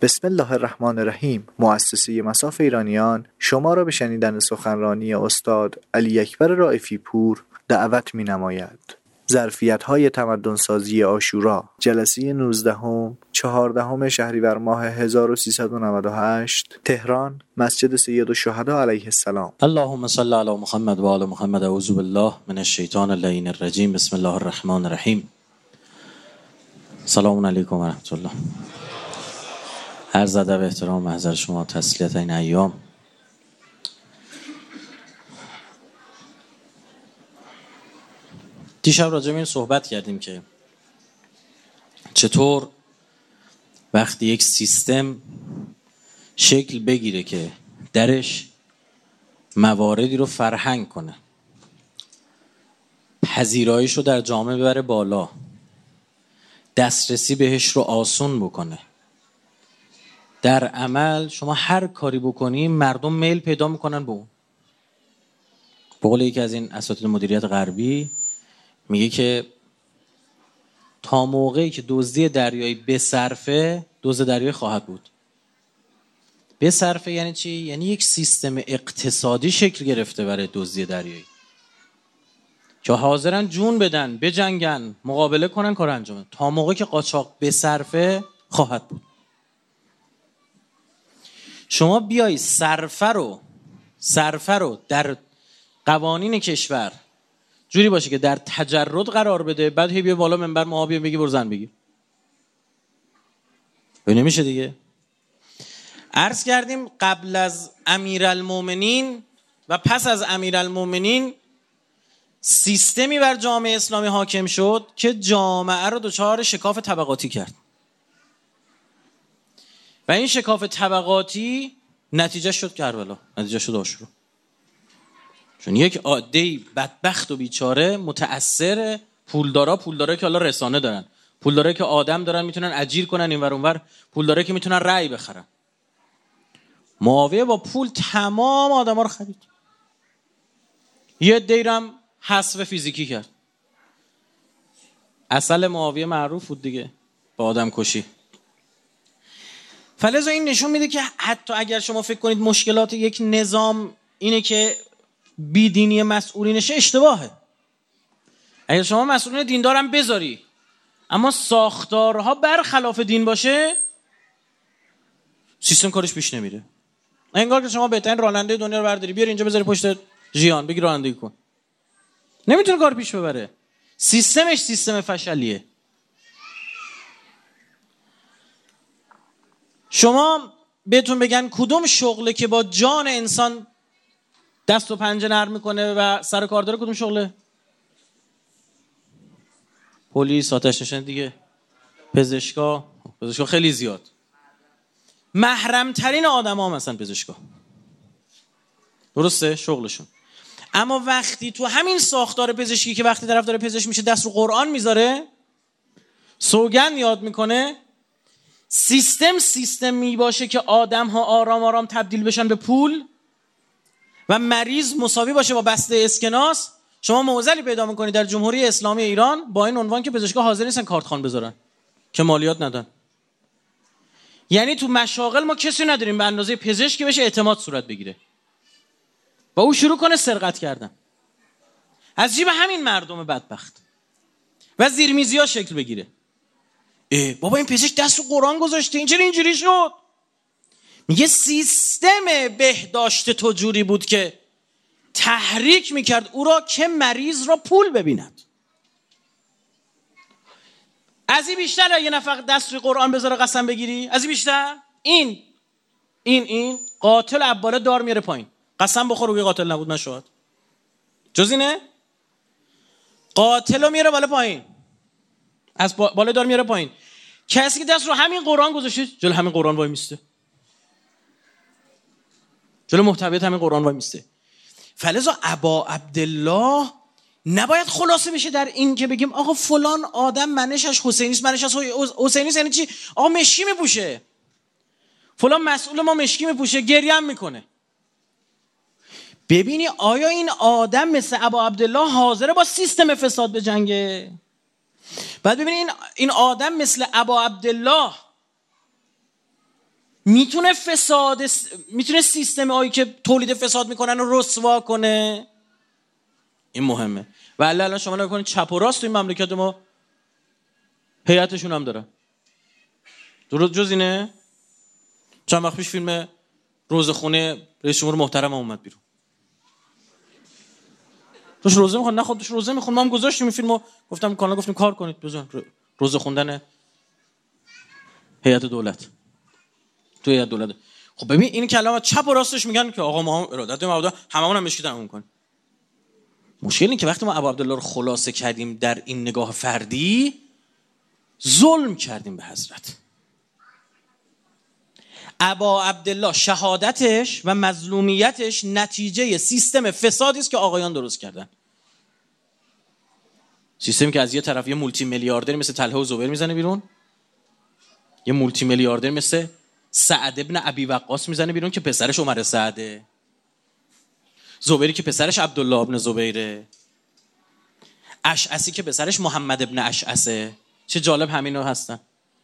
بسم الله الرحمن الرحیم. مؤسسه مصاف ایرانیان شما را به شنیدن سخنرانی استاد علی اکبر رائفی پور دعوت می‌نماید. ظرفیت‌های تمدن‌سازی عاشورا، جلسه 19 14 شهریور ماه 1398، تهران، مسجد سید الشهدا علیه السلام. اللهم صل علی محمد و آل محمد. اعوذ بالله من الشیطان اللعین الرجیم. بسم الله الرحمن الرحیم. سلام علیکم و رحمت الله. عرض ادب و احترام محضر شما، تسلیت این ایام. دیشب راجع به این صحبت کردیم که چطور وقتی یک سیستم شکل بگیره که درش مواردی رو فرهنگ کنه، پذیرایش رو در جامعه ببره بالا، دسترسی بهش رو آسون بکنه، در عمل شما هر کاری بکنی مردم میل پیدا میکنن به اون. به قول یکی از این اساتید مدیریت غربی میگه که تا موقعی که دزدی دریایی بصرفه، دزد دریایی خواهد بود. بصرفه یعنی چی؟ یعنی یک سیستم اقتصادی شکل گرفته برای دزدی دریایی که حاضرن جون بدن، بجنگن، مقابله کنن، کار انجام بدن. تا موقعی که قاچاق بصرفه خواهد بود. شما بیایی صرفه رو در قوانین کشور جوری باشه که در تجرد قرار بده، بعد هی بیا بالا منبر ما بیا بگی برو زن بگیر. نمیشه دیگه. عرض کردیم قبل از امیرالمومنین و پس از امیرالمومنین سیستمی بر جامعه اسلامی حاکم شد که جامعه رو دچار شکاف طبقاتی کرد و این شکاف طبقاتی نتیجه شد کربلا، نتیجه شد عاشورا. چون یک عادی بدبخت و بیچاره متأثر پولدارا که حالا رسانه دارن، پولدارا که آدم دارن میتونن اجیر کنن اینور اونور، پولدارا که میتونن رأی بخرن. معاویه با پول تمام آدما رو خرید. یه دیرم حذف فیزیکی کرد. اصل معاویه معروف بود دیگه، با آدم کشی. فلذا این نشون میده که حتی اگر شما فکر کنید مشکلات یک نظام اینه که بیدینی مسئولینشه، اشتباهه. اگر شما مسئولین دیندارم بذاری اما ساختارها برخلاف دین باشه، سیستم کارش پیش نمیره. انگار که شما بهترین راننده دنیا رو برداری بیاری اینجا بذاری پشت ژیان بگی رانندگی کن، نمیتونه کار پیش ببره. سیستمش سیستم فشلیه. شما بهتون بگن کدوم شغله که با جان انسان دست و پنجه نرم میکنه و سر کار داره، کدوم شغله؟ پلیس، آتش نشانی دیگه، پزشکا خیلی زیاد. محرم ترین آدم ها مثلا پزشکا، درسته شغلشون. اما وقتی تو همین ساختار پزشکی که وقتی طرف داره پزشک میشه دست رو قرآن میذاره، سوگند یاد میکنه، سیستم می باشه که آدم ها آرام آرام تبدیل بشن به پول و مریض مساوی باشه با بسته اسکناس، شما معضلی پیدا میکنید در جمهوری اسلامی ایران با این عنوان که پزشکا حاضر نیستن کارتخوان بذارن که مالیات ندن. یعنی تو مشاغل ما کسی نداریم به اندازه پزشک که بشه اعتماد صورت بگیره و او شروع کنه سرقت کردن از جیب همین مردم بدبخت و زیرمیزی ها شکل بگیره. بابا این پزشک دست رو قرآن گذاشته، این چرا اینجوری شد؟ میگه سیستم بهداشت تو جوری بود که تحریک میکرد او را که مریض را پول ببیند. از این بیشتر یه نفر دست روی قرآن بذاره قسم بگیری؟ از این بیشتر؟ این قاتل عباله دار میاره پایین، قسم بخور روی قاتل نبود نشد. جز اینه؟ قاتل رو میاره بالا پایین، از بالا دار میاره پایین. کسی که دست رو همین قرآن گذاشته جلو همین قرآن وای میسته، جلو محتویات همین قرآن وای میسته. فلذا ابا عبدالله نباید خلاصه بشه در این که بگیم آقا فلان آدم منشش حسینیست، منشش حسینیست یعنی چی؟ آقا مشکی میپوشه، فلان مسئول ما مشکی میپوشه، گریه هم میکنه. ببینی آیا این آدم مثل ابا عبدالله حاضره با سیستم فساد بجنگه؟ بعد ببینی این آدم مثل ابا عبدالله میتونه سیستم هایی که تولید فساد میکنن رو رسوا کنه. این مهمه. ولی الان شما نگاه کنید چپ و راست تو این مملکت ما هیئتشون هم داره. درست جز اینه؟ چند وقت پیش فیلم روزخونه رئیس جمهور محترم اومد بیرون. توش روزه میخواد، نه خود توش روزه میخواد. ما هم گذاشتیم این فیلمو، گفتم کانال گفتیم کار کنید بزن روزه خوندن هیئت دولت تو هیئت دولت. خب ببین این کلام چپ و راستش میگن که آقا ما هم ارادت مبدا هممون هم مشکی تموم کن. مشکل این که وقتی ما ابا عبدالله رو خلاصه کردیم در این نگاه فردی، ظلم کردیم به حضرت. ابا عبدالله شهادتش و مظلومیتش نتیجه سیستم فسادی است که آقایان درست کردن. سیستمی که از یه طرف یه مولتی میلیاردر مثل طلحه و زبیر میزنه بیرون، یه مولتی میلیاردر مثل سعد ابن ابی وقاص میزنه بیرون که پسرش عمر سعده، زبیری که پسرش عبدالله ابن زبیره، اشعثی که پسرش محمد ابن اشعثه. چه جالب همینو هستن.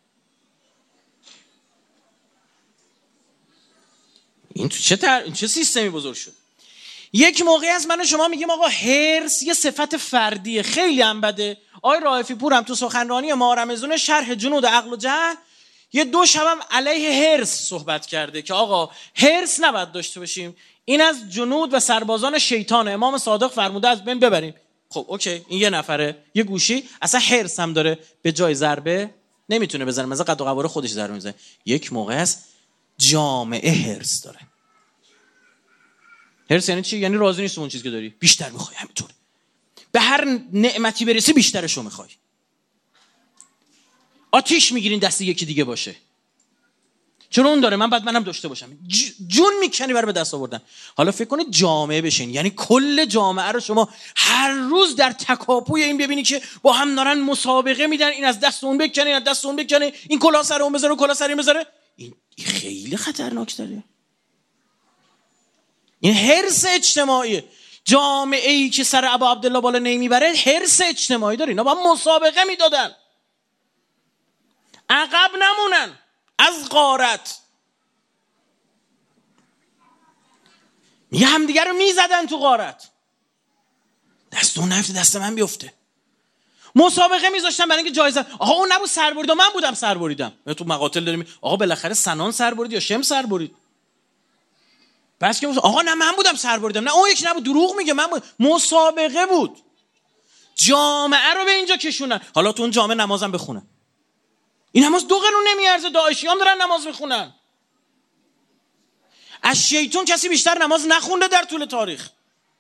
این چه سیستمی بزرگ شد. یک موقعی از من و شما میگیم آقا حرص یه صفت فردیه، خیلی هم بده. آقای رائفی پور هم تو سخنرانی ماه رمضان شرح جنود عقل و جهل یه دو شبم علیه حرص صحبت کرده که آقا حرص نباید داشته باشیم، این از جنود و سربازان شیطانه، امام صادق فرموده از بین ببریم. خب اوکی، این یه نفره یه گوشی اصلا حرص هم داره، به جای ضربه نمیتونه بزنه، مثلا قد و قواره خودش ضربه میزنه. یک موقع است جامعه حرص داره. حرص یعنی چی؟ یعنی راضی نیست اون چیزی که داری، بیشتر میخوای. همینطوره، به هر نعمتی برسی بیشترشو میخوای. آتیش میگیرین دست یکی دیگه باشه، چرا اون داره من بعد منم داشته باشم. جون میکنی برای به دست آوردن. حالا فکر کنید جامعه بشین، یعنی کل جامعه رو شما هر روز در تکاپوی این ببینی که با هم دارن مسابقه میدن، این از دست اون بکنه، این از دست اون بکنه، این کلاه سر اون بذاره، کلاه سر این بذاره. این خیلی خطرناک تره. این حرص اجتماعیه. جامعه ای که سر ابا عبدالله بالا نمیبره حرص اجتماعی داره. اینا با مسابقه میدادن، عقب نمونن از غارت. میگه همدیگه رو میزدن تو غارت، دست اون نفت دست من بیفته. مسابقه میذاشتن برای اینکه جایزه. آقا اون نبود سر برید و من بودم سر بریدم. تو مقاتل داریم آقا بالاخره سنان سر برید یا شم سر برید. بس که آقا نه من بودم سر بریدم، نه اون یکی نبود دروغ میگه من بود. مسابقه بود. جامعه رو به اینجا کشونن. حالا تو اون جامعه نمازم بخونن. این نماز دو قرون نمیارزه. داعشی هم دارن نماز میخونن. از شیطان کسی بیشتر نماز نخونده در طول تاریخ.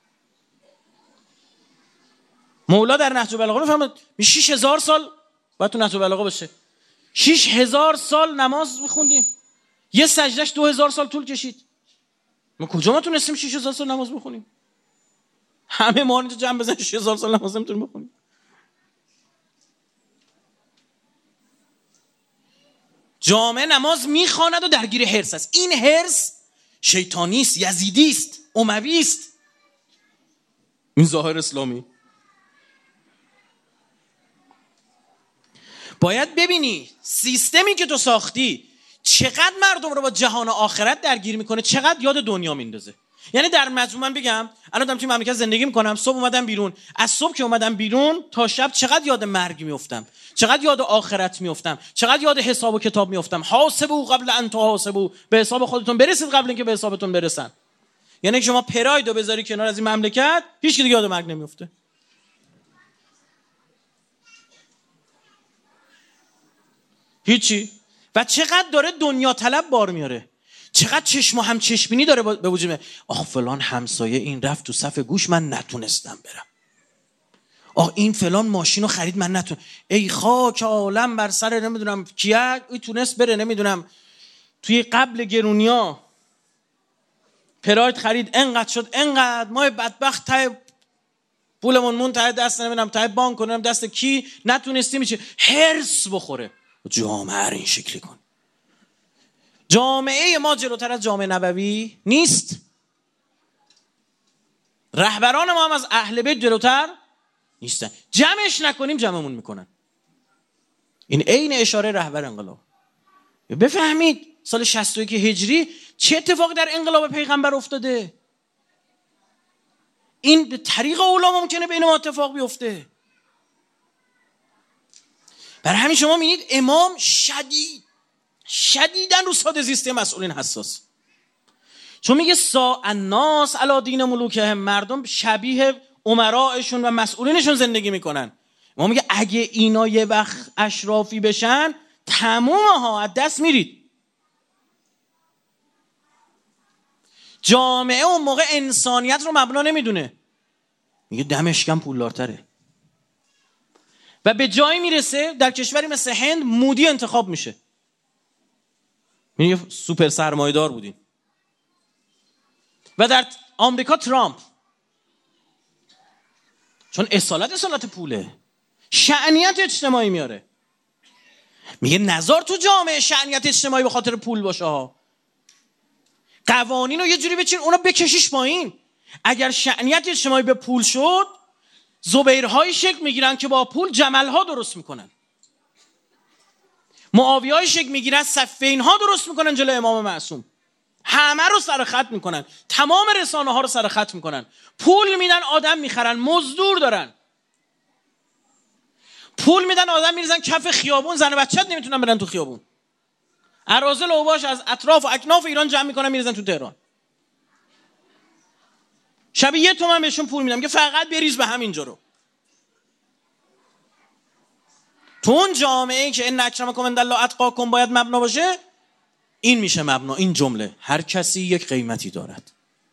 مولا در نهج البلاغه میفهمه 6000 سال باید تو نهج البلاغه باشه. 6000 سال نماز میخوندیم، یه سجدهش 2000 سال طول کشید. ما کجا ما تونستیم 6000 سال نماز بخونیم؟ همه ما اینجا جمع بزنیم 6000 سال نماز نمیتونیم بخونیم. جامعه نماز میخواند و درگیر حرص است. این حرص شیطانی است، یزیدی است، اموی است. این ظاهر اسلامی. باید ببینی سیستمی که تو ساختی چقدر مردم رو با جهان و آخرت درگیر میکنه، چقدر یاد دنیا میندازه. یعنی در مجموع من بگم الان دارم توی مملکت زندگی میکنم، صبح اومدم بیرون، از صبح که اومدم بیرون تا شب چقدر یاد مرگ میافتم، چقدر یاد آخرت میافتم، چقدر یاد حساب و کتاب میافتم. حاسبوا قبل ان تحاسبوا، به حساب خودتون برسید قبل اینکه به حسابتون برسن. یعنی شما پرایدو بذاری کنار از این مملکت، هیچ کی دیگه یاد مرگ نمیافته. هیچی. و چقدر داره دنیا طلب بار میاره، چقدر چشم و هم چشمینی داره به وجود میاد. آخ فلان همسایه این رفت تو صف گوش من نتونستم برم، آخ این فلان ماشینو خرید من نتونستم. ای خاک عالم بر سر نمیدونم کیه این تونست بره نمیدونم توی قبل گرونیا پراید خرید انقدر شد انقدر، ما بدبخت ته پولمون مون ته دست نمیدونم ته بانک کنم دست کی نتونستیم. میشه حرص بخوره. جامعه رو این شکلی کن. جامعه ما جلوتر از جامعه نبوی نیست. رهبران ما هم از اهل بیت جلوتر نیستن. جمعش نکنیم جمعمون میکنن. این عین اشاره رهبر انقلاب. بفهمید سال 61 هجری چه اتفاقی در انقلاب پیغمبر افتاده؟ این به طریق اولا ممکنه بین ما اتفاق بیفته. برای همین شما می‌بینید امام شدیداً رو ساده زیست مسئولین حساس. چون میگه الناس علی دین ملوکهم، مردم شبیه امرائشون و مسئولینشون زندگی میکنن. ما میگه اگه اینا یه وقت اشرافی بشن تموم ها از دست میرید. جامعه اون موقع انسانیت رو مبنا نمیدونه، میگه دمشقم پولدارتره و به جایی میرسه در کشوری مثل هند مودی انتخاب میشه. میگه سوپر سرمایه‌دار بودین. و در آمریکا ترامپ، چون اصالت پوله، شأنیت اجتماعی میاره. میگه نزار تو جامعه شأنیت اجتماعی به خاطر پول باشه ها. قوانین رو یه جوری بچین اونا بکشیش پایین. اگر شأنیت اجتماعی به پول شد، زبیرهای شکل میگیرن که با پول جملها درست میکنن، معاویه‌های شکل میگیرن صفینها درست میکنن جلوی امام معصوم، همه رو سر خط میکنن، تمام رسانه ها رو سر خط میکنن، پول میدن آدم میخرن، مزدور دارن، پول میدن آدم میریزن کف خیابون، زن و بچه‌ت نمیتونن برن تو خیابون، اراذل و اوباش از اطراف و اکناف ایران جمع میکنن میریزن تو تهران. شبیه 1 تومن بهشون پول میدم که فقط بریز به همینجا رو. تو اون جامعه‌ای که ان اکرمکم عندالله اتقاکم باید مبنا باشه، این میشه مبنا. این جمله هر کسی یک قیمتی دارد.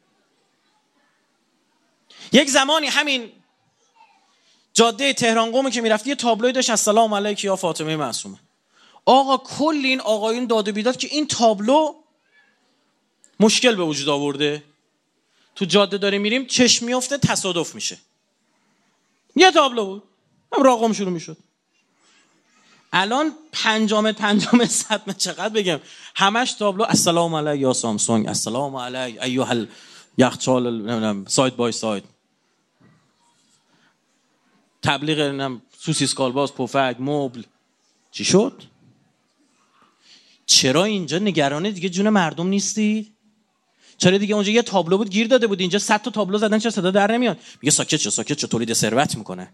یک زمانی همین جاده تهران قم که میرفتی یه تابلوی داشت السلام علیک یا فاطمه معصومه. آقا کل این آقایون داد و بیداد که این تابلو مشکل به وجود آورده، تو جاده داریم میریم چشم میفته تصادف میشه. یه تابلو بود، هم راقم شروع میشد. الان 5 متر 100 متر چقدر بگم، همش تابلو السلام علیک یا سامسونگ، السلام علیک ایها یخچال ساید بای ساید، تبلیغ سوسیس کالباس، پفک، مبل. چی شد؟ چرا اینجا نگران دیگه جون مردم نیستی؟ چرا دیگه اونجا یه تابلو بود گیر داده بود، اینجا 100 تا تابلو زدن چرا صدا در نمیاد؟ میگه ساکت شو تولید ثروت میکنه.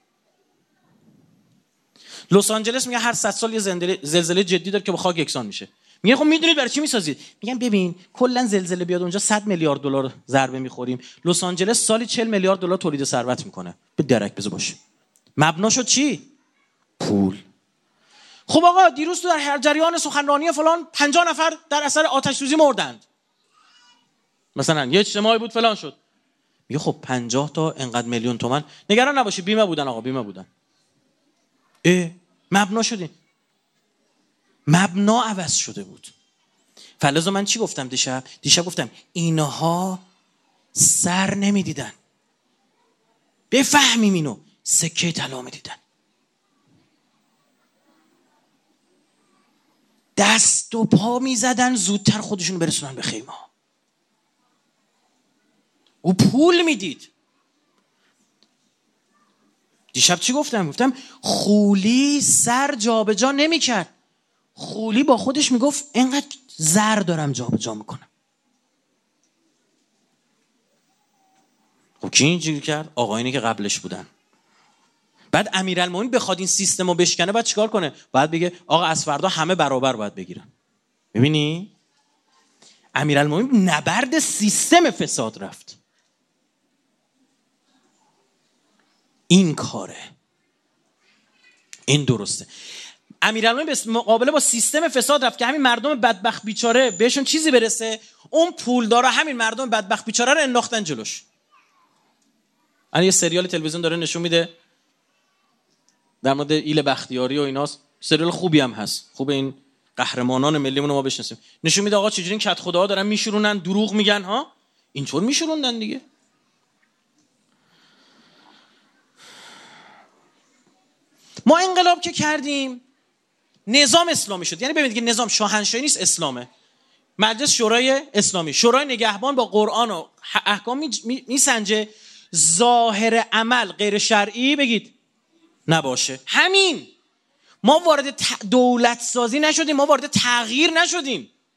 لس آنجلس میگه هر 100 سال یه زلزله جدی داره که با خاک یکسان میشه. میگه خب میدونید برای چی میسازید؟ میگن ببین کلا زلزله بیاد اونجا 100 میلیارد دلار ضربه میخوریم، لس آنجلس سالی 40 میلیارد دلار تولید ثروت میکنه. به درک بزو باشه. مبنا شد چی؟ پول. خب آقا دیروز تو در جریان سخنرانی فلان 50 نفر در اثر آتش سوزی مردند. مثلا یه اجتماعی بود فلان شد. میگه خب 50 تا انقدر میلیون تومان، نگران نباشی بیمه بودن آقا، بیمه بودن. مبنا شدیم. مبنا عوض شده بود. فلذا من چی گفتم دیشب گفتم اینها سر نمیدیدن. بفهمیم اینو، سکه طلا میدیدن. دست و پا میزدن زودتر خودشون برسونن به خیمه. او پول میدید. دیشب چی گفتم خولی سر جابجا نمیکرد. خولی با خودش میگفت اینقدر زر دارم جابجا میکنم. خب کی اینجوری کرد؟ آقایونی که قبلش بودن. بعد امیرالمومنین بخواد این سیستم رو بشکنه بعد چیکار کنه؟ بعد بگه آقا از فردا همه برابر باید بگیرن. ببینی؟ امیرالمومنین نبرد سیستم فساد رفت. این کاره، این درسته. امیرالمومنین به مقابله با سیستم فساد رفت که همین مردم بدبخت بیچاره بهشون چیزی برسه، اون پولدارا همین مردم بدبخت بیچاره رو انداختن جلوش. الان یه سریال تلویزیون داره نشون میده در مورد ایل بختیاری و ایناست، سریال خوبی هم هست، خوب این قهرمانان ملیمون رو ما بشناسیم. نشون میده آقا چجوری این کت خداها دارن میشورونن، دروغ میگن ها، اینطور میشوروندن دیگه. ما انقلاب که کردیم نظام اسلامی شد. یعنی ببینید که نظام شاهنشاهی نیست، اسلامه. مجلس شورای اسلامی، شورای نگهبان با قرآن و احکام میسنجه، ظاهر عمل غیر شرعی بگید نباشه. همین. ما وارد دولت سازی نشدیم، ما وارد تغییر نشدیم.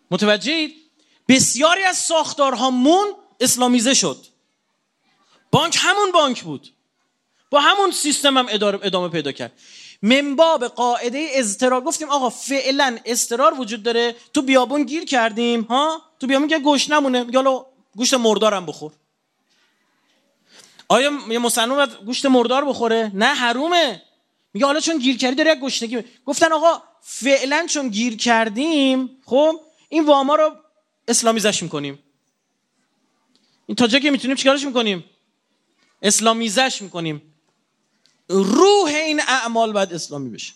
متوجهید؟ بسیاری از ساختارهامون اسلامیزه شد. بانک همون بانک بود، با همون سیستم هم ادامه پیدا کرد. من باب قاعده اضطرار گفتیم آقا فعلا اضطرار وجود داره، تو بیابون گیر کردیم ها، تو بیابون که گوشت نمونه، میگه حالا گوشت مردارم بخور. آیا یه مسلمان باید گوشت مردار بخوره؟ نه، حرومه. میگه حالا چون گیر کردی داره یک گشنگی. گفتن آقا فعلا چون گیر کردیم، خب این واما رو اسلامیزش میکنیم. این تا جایی که میتونیم چیکارش میکنیم؟ اسلامیزش میکنیم. روح این اعمال باید اسلامی بشه.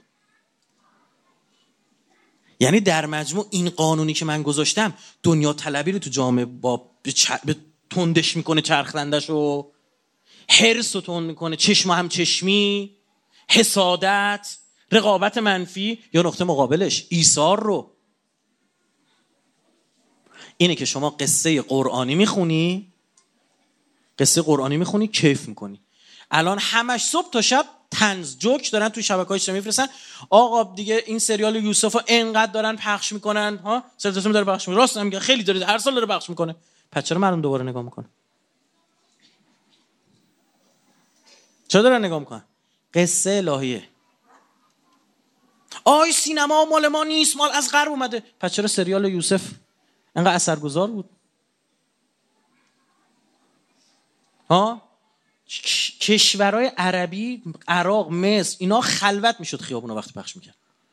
یعنی در مجموع این قانونی که من گذاشتم دنیا طلبی رو تو جامعه با تندش میکنه، چرخندشو، حرص رو تند میکنه، چشم هم چشمی، حسادت، رقابت منفی، یا نقطه مقابلش ایثار رو. اینه که شما قصه قرآنی میخونی کیف میکنی. الان همش صبح تا شب طنز جوک دارن تو شبکه‌های اجتماعی میفرستن. آقا دیگه این سریال یوسفو انقدر دارن پخش میکنن ها، سرتاسم داره پخش میکنه، راست میگه خیلی داره، هر سال داره پخش میکنه. پس چرا مردم دوباره نگاه میکنه؟ چرا دارن نگاه میکنن؟ قصه الهیه. آی سینما مال ما نیست، مال از غرب اومده. پس چرا سریال یوسف انقدر اثرگذار بود؟ ها؟ کشورهای عربی، عراق، مصر، اینا خلوت میشد خیابونا وقتی پخش میکرد.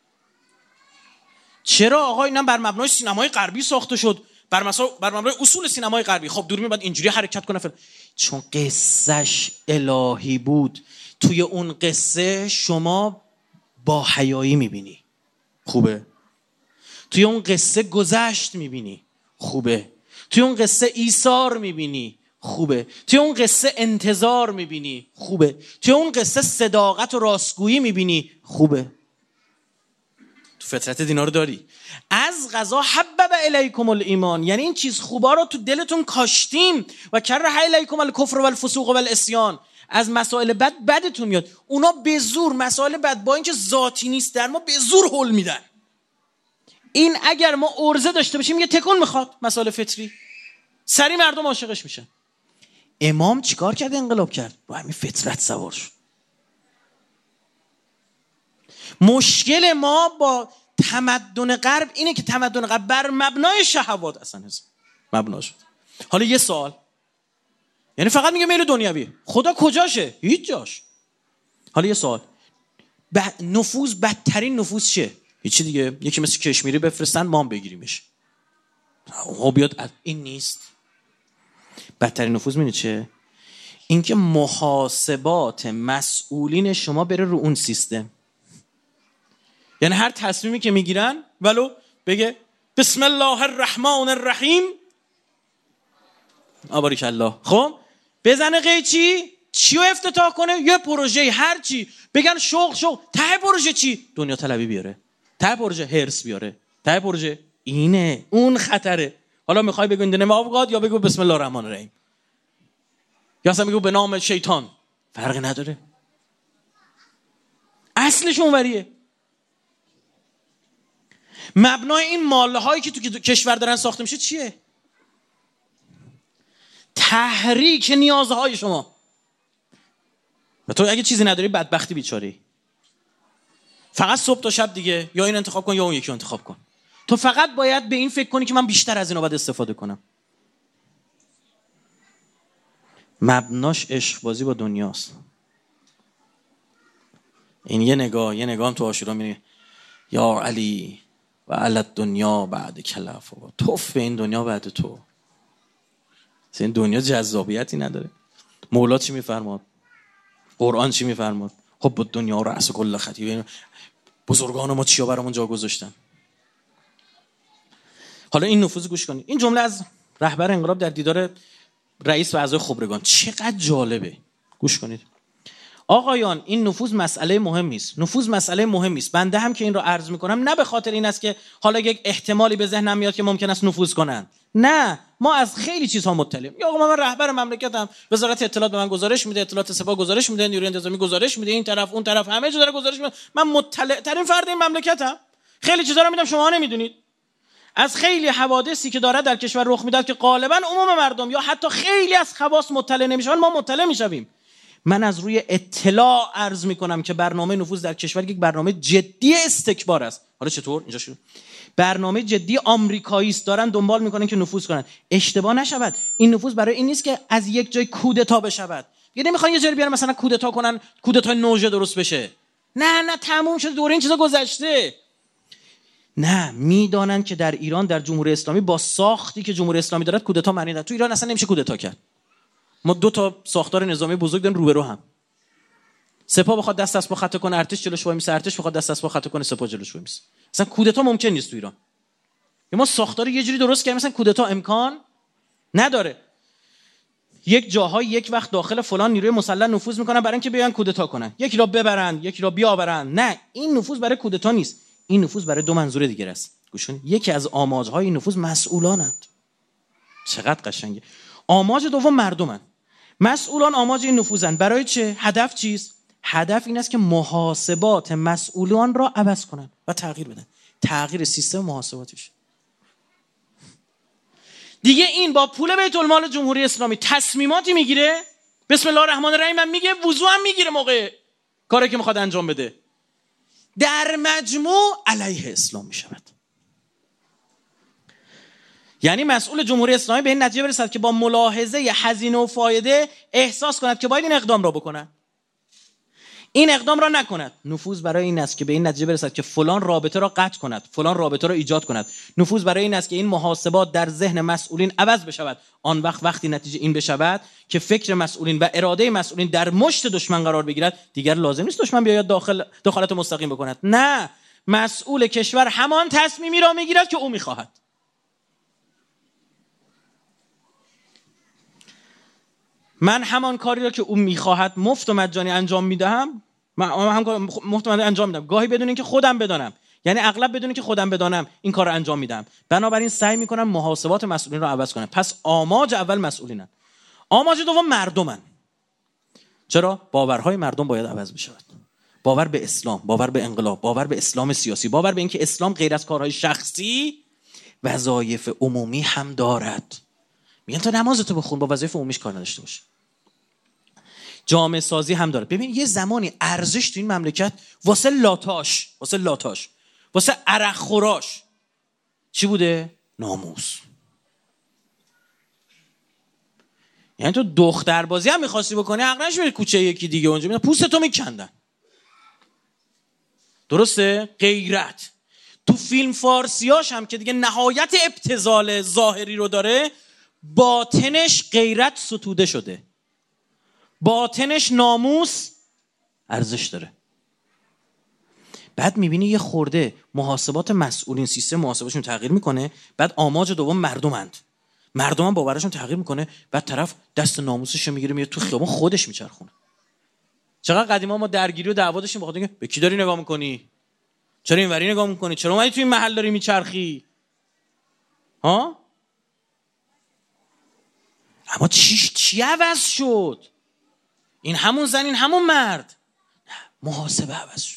چرا آقا اینا بر مبنای سینمای غربی ساخته شد، بر مبنای اصول سینمای غربی. خب دوربین باید اینجوری حرکت کنه چون قصهش الهی بود. توی اون قصه شما با حیایی میبینی، خوبه. توی اون قصه گذشت میبینی، خوبه. توی اون قصه ایثار میبینی، خوبه. توی اون قصه انتظار میبینی، خوبه. توی اون قصه صداقت و راستگویی میبینی، خوبه. تو فطرت دینا رو داری. از قضا حبب الیکم الایمان، یعنی این چیز خوبا رو تو دلتون کاشتیم و کره الیکم الکفر والفسوق والعصیان. از مسائل بدتون میاد. اونا به زور مسائل بد با اینکه ذاتی نیست در ما به زور حل میدن. این اگر ما ارزه داشته باشیم یه تکون میخواد، مسائل فطری سری مردم عاشقش میشن. امام چیکار کرد؟ انقلاب کرد، با همین فطرت سوار شد. مشکل ما با تمدن غرب اینه که تمدن غرب بر مبنای شهوات اصلا مبنا شد. حالا یه سوال، یعنی فقط میگه میل دنیوی، خدا کجاشه؟ هیچ جاش. حالا یه سوال، نفوذ بدترین نفوذ چیه؟ هیچی دیگه، یکی مثل کشمیری بفرستن ما هم بگیریمش. بیاد این نیست. بدترین نفوذ میدونی چه؟ اینکه محاسبات مسئولین شما بره رو اون سیستم. یعنی هر تصمیمی که میگیرن ولو بگه بسم الله الرحمن الرحیم، آباریک الله، خب بزنه چی رو افتتاح کنه؟ یه پروژه، هر چی بگن شغل ته پروژه چی؟ دنیا طلبی بیاره، ته پروژه هرس بیاره، ته پروژه اینه، اون خطره. حالا میخوای بگو این آبگاد یا بگو بسم الله الرحمن الرحیم یا اصلا بگو به نام شیطان، فرقی نداره، اصلش اونوریه. مبنای این ماله هایی که تو کشور دارن ساخته میشه چیه؟ تحریک نیازهای شما. و تو اگه چیزی نداری بدبختی بیچاری. فقط صبح تا شب دیگه یا این انتخاب کن یا اون یکی انتخاب کن. تو فقط باید به این فکر کنی که من بیشتر از اینا باید استفاده کنم. مبناش عشق بازی با دنیاست. این یه نگاه هم تو عاشورا میگه یا علی و علی الدنیا بعد کلف، توف به این دنیا بعد تو. این دنیا جذابیتی نداره. مولا چی میفرماد؟ قرآن چی میفرماد؟ خب با دنیا رأس کل خطیه. بزرگان ما چیا برامون جا گذاشتن؟ حالا این نفوذ گوش کنید. این جمله از رهبر انقلاب در دیدار رئیس و اعضای خبرگان چقدر جالبه. گوش کنید. آقایان این نفوذ مسئله مهمی است. نفوذ مسئله مهمی است. بنده هم که این رو عرض میکنم نه به خاطر این است که حالا یک احتمالی به ذهنم میاد که ممکن است نفوذ کنن. نه، ما از خیلی چیزها مطلعیم. یا آقا من رهبر مملکتم، وزارت اطلاعات به من گزارش میده، اطلاعات سپاه گزارش میده، نیروی انتظامی گزارش میده، این طرف اون طرف همه چیز داره گزارش میده. من مطلع ترین فرد این مملکتم. خیلی چیزا رو میدم شما نمیدونید. از خیلی حوادثی که داره در کشور رخ میداد که غالبا عموم مردم یا حتی خیلی از خواص مطلع نمیشن، ما مطلع میشویم. من از روی اطلاع عرض میکنم که برنامه نفوذ در کشور یک برنامه جدی استکبار است. حالا چطور اینجا شروع؟ برنامه جدی آمریکایی است، دارن دنبال میکنن که نفوذ کنن. اشتباه نشود، این نفوذ برای این نیست که از یک جای کودتا بشود. یعنی نمیخوان یه جایی بیارن مثلا کودتا کنن، کودتای نوژه درست بشه. نه تموم شده، دوره این چیزا گذشته. نه، میدانن که در ایران، در جمهوری اسلامی، با ساختی که جمهوری اسلامی دارد کودتا معنی نداره. تو ایران اصلا نمیشه کودتا کرد. ما 2 تا ساختار نظامی بزرگ داریم روبرو هم. سپاه بخواد دست اسبا خطا کنه ارتش جلوش وای میسه، ارتش بخواد دست اسبا خطا کنه سپاه جلوش وای میسه. اصلا کودتا ممکن نیست تو ایران. ما ساختار یه جوری درست کردیم مثلا کودتا امکان نداره. یک جاهای یک وقت داخل فلان نیروی مسلح نفوذ میکنن برای اینکه بیان کودتا کنن، یکی را ببرن، یکی را بیاورن. نه، این نفوذ برای کودتا نیست. این نفوذ برای 2 منظور دیگه است. گوش کن، یکی از آماجهای این نفوذ مسئولانند. چقدر قشنگه. آماج دوم مردمن. مسئولان آماج این نفوذن. برای چه؟ هدف چیست؟ هدف این است که محاسبات مسئولان را عوض کنن و تغییر بدن. تغییر سیستم محاسباتش. دیگه این با پول بیت المال جمهوری اسلامی تصمیماتی میگیره، بسم الله الرحمن الرحیم هم میگه، وضو هم میگیره موقع کاری که میخواد انجام بده. در مجموع علیه اسلام میشود. یعنی مسئول جمهوری اسلامی به این نتیجه برسد که با ملاحظه هزینه و فایده احساس کند که باید این اقدام را بکنه، این اقدام را نکند. نفوذ برای این است که به این نتیجه برسد که فلان رابطه را قطع کند، فلان رابطه را ایجاد کند. نفوذ برای این است که این محاسبات در ذهن مسئولین عوض بشود. آن وقتی نتیجه این بشود که فکر مسئولین و اراده مسئولین در مشت دشمن قرار بگیرد، دیگر لازم نیست دشمن بیاید دخالت مستقیم بکند. نه، مسئول کشور همان تصمیمی را میگیرد که او میخواهد. من همان کاری را که او میخواهد مفت و مجانی انجام میدهم. من هم مفت و مجانی انجام میدم، گاهی بدون اینکه خودم بدانم، یعنی اغلب بدون اینکه خودم بدانم این کار را انجام میدم. بنابراین سعی میکنم محاسبات مسئولین را عوض کنم. پس آماج اول مسئولینن، آماج دوم مردمن. چرا؟ باورهای مردم باید عوض بشود. باور به اسلام، باور به انقلاب، باور به اسلام سیاسی، باور به اینکه اسلام غیر از کارهای شخصی وظایف عمومی هم دارد. میگن تا نمازتو بخون با وظایف عمومیش کار نداشته باشه. جامعه سازی هم داره. ببین یه زمانی ارزش تو این مملکت واسه لاتاش، واسه عرق خوراش چی بوده؟ ناموس. یعنی تو دختربازی هم می‌خواستی بکنی، حق نشه بری کوچه یکی دیگه اونجا میاد پوستتو میکندن. درسته؟ غیرت. تو فیلم فارسیاش هم که دیگه نهایت ابتذال ظاهری رو داره، باطنش غیرت ستوده شده، باطنش ناموس ارزش داره. بعد میبینی یه خورده محاسبات مسئولین، سیستم محاسباتشون تغییر میکنه. بعد آماج دوم مردمند، مردم هم باورشون تغییر میکنه. بعد طرف دست ناموسش رو میگیره میره تو خیابون خودش میچرخونه. چقدر قدیما ما درگیری و دعوا داشتیم بخاطر اینکه به کی داری نگاه میکنی، چرا اینوری نگاه میکنی، چرا اومدی تو این محل داری میچرخی ها. اما چی عوض شد؟ این همون زن، این همون مرد. نه، محاسبه عوض شد.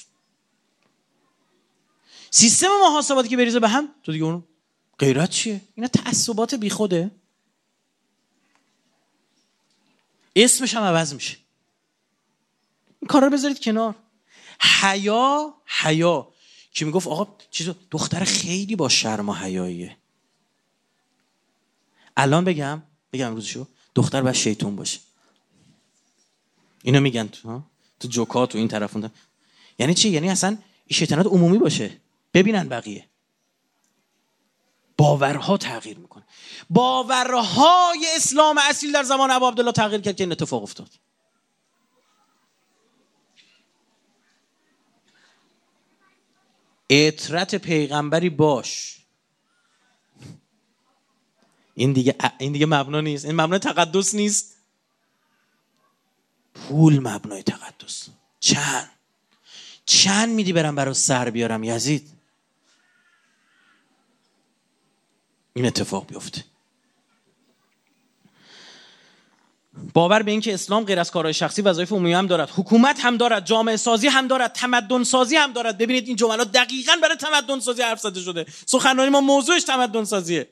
سیستم محاسباتی که بریزه به هم، تو دیگه اون غیرت چیه؟ اینا تعصبات بیخوده. اسمش هم عوض میشه. این کارا رو بذارید کنار. حیا که میگفت آقا چیزو دختر خیلی با شرم و حیاییه. الان بگم روزشو دختر باید شیطون باشه. اینو میگن تو جوکات و این طرف اون. یعنی چی؟ یعنی اصلا این شیطنت عمومی باشه، ببینن بقیه. باورها تغییر میکنه. باورهای اسلام اصیل در زمان ابا عبدالله تغییر کرد که این اتفاق افتاد. اطرت پیغمبری باش. این دیگه مبنا نیست. این مبنای تقدس نیست. پول مبنای تقدس. چند میدی برم برای سر بیارم یزید؟ این اتفاق بیفته. باور به این که اسلام غیر از کارهای شخصی وظایف عمومی هم دارد، حکومت هم دارد، جامعه سازی هم دارد، تمدن سازی هم دارد. ببینید این جملات دقیقاً برای تمدن سازی حرف زده شده. سخنرانی ما موضوعش تمدن سازیه.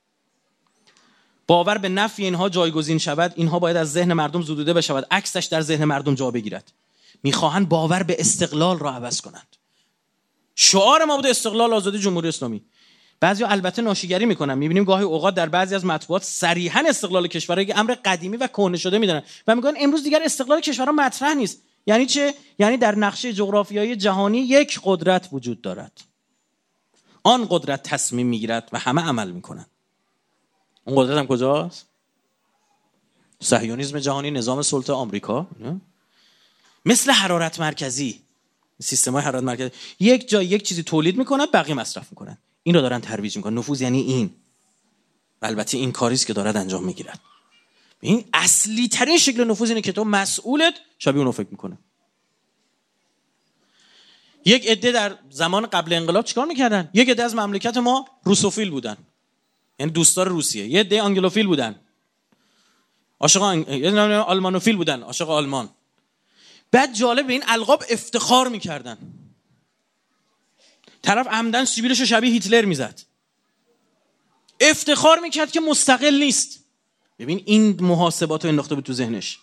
باور به نفی اینها جایگزین شود، اینها باید از ذهن مردم زدوده بشود، عکسش در ذهن مردم جا بگیرد. میخواهند باور به استقلال را عوض کنند. شعار ما بوده استقلال، آزادی، جمهوری اسلامی. بعضیا البته ناشیگری میکنن. میبینیم گاهی اوقات در بعضی از مطبوعات صریحا استقلال کشورها یک امر قدیمی و کهنه شده میدونن و میگن امروز دیگر استقلال کشورها مطرح نیست. یعنی چه؟ یعنی در نقشه جغرافیایی جهانی یک قدرت وجود دارد. آن قدرت تصمیم میگیرد و همه عمل میکنن. اون قدرت هم کجاست؟ صهیونیسم جهانی، نظام سلطه آمریکا. مثل حرارت مرکزی، سیستم‌های حرارت مرکزی، یک جای یک چیزی تولید میکنن، بقیه مصرف میکنن. این رو دارن ترویج میکنن. نفوذ یعنی این. البته این کاری است که دارد انجام میگیرد. این اصلی ترین شکل نفوذ اینه که تو مسئولت شبیه اونو فکر میکنه. یک عده در زمان قبل انقلاب چیکار میکردن؟ یک عده از مملکت ما روسوفیل بودن، یعنی دوستدار روسیه. یه عده آنگلوفیل بودن، عاشق آلمانوفیل بودن، عاشق آلمان. بعد جالب به این القاب افتخار میکردن. طرف عمدن سیبیلش رو شبیه هیتلر میزد، افتخار میکرد که مستقل نیست. ببین این محاسبات رو انداخته بود تو ذهنش.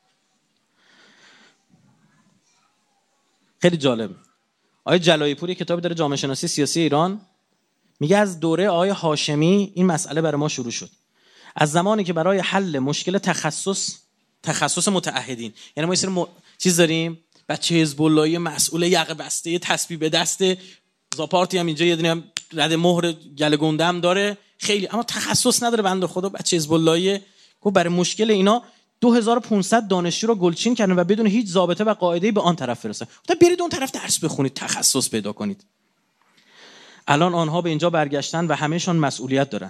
خیلی جالب. آقای جلایی پور کتابی داره، جامعه شناسی سیاسی ایران، میگه از دوره آقای هاشمی این مسئله برای ما شروع شد. از زمانی که برای حل مشکل تخصص متعهدین، یعنی ما یه سری چیز داریم، بچه حزب اللهی مسئول یقه بسته تسبیح به دست، زاپارتی هم اینجا یه دونه هم رد مهر گله گنده هم داره، خیلی اما تخصص نداره بنده خدا، بچه حزب اللهی. گفت برای مشکل اینا 2500 دانشجو رو گلچین کردن و بدون هیچ ضابطه و قاعده‌ای به آن طرف فرستادن. گفت برید اون طرف درس بخونید، تخصص پیدا کنید. الان آنها به اینجا برگشتن و همه‌شون مسئولیت دارن.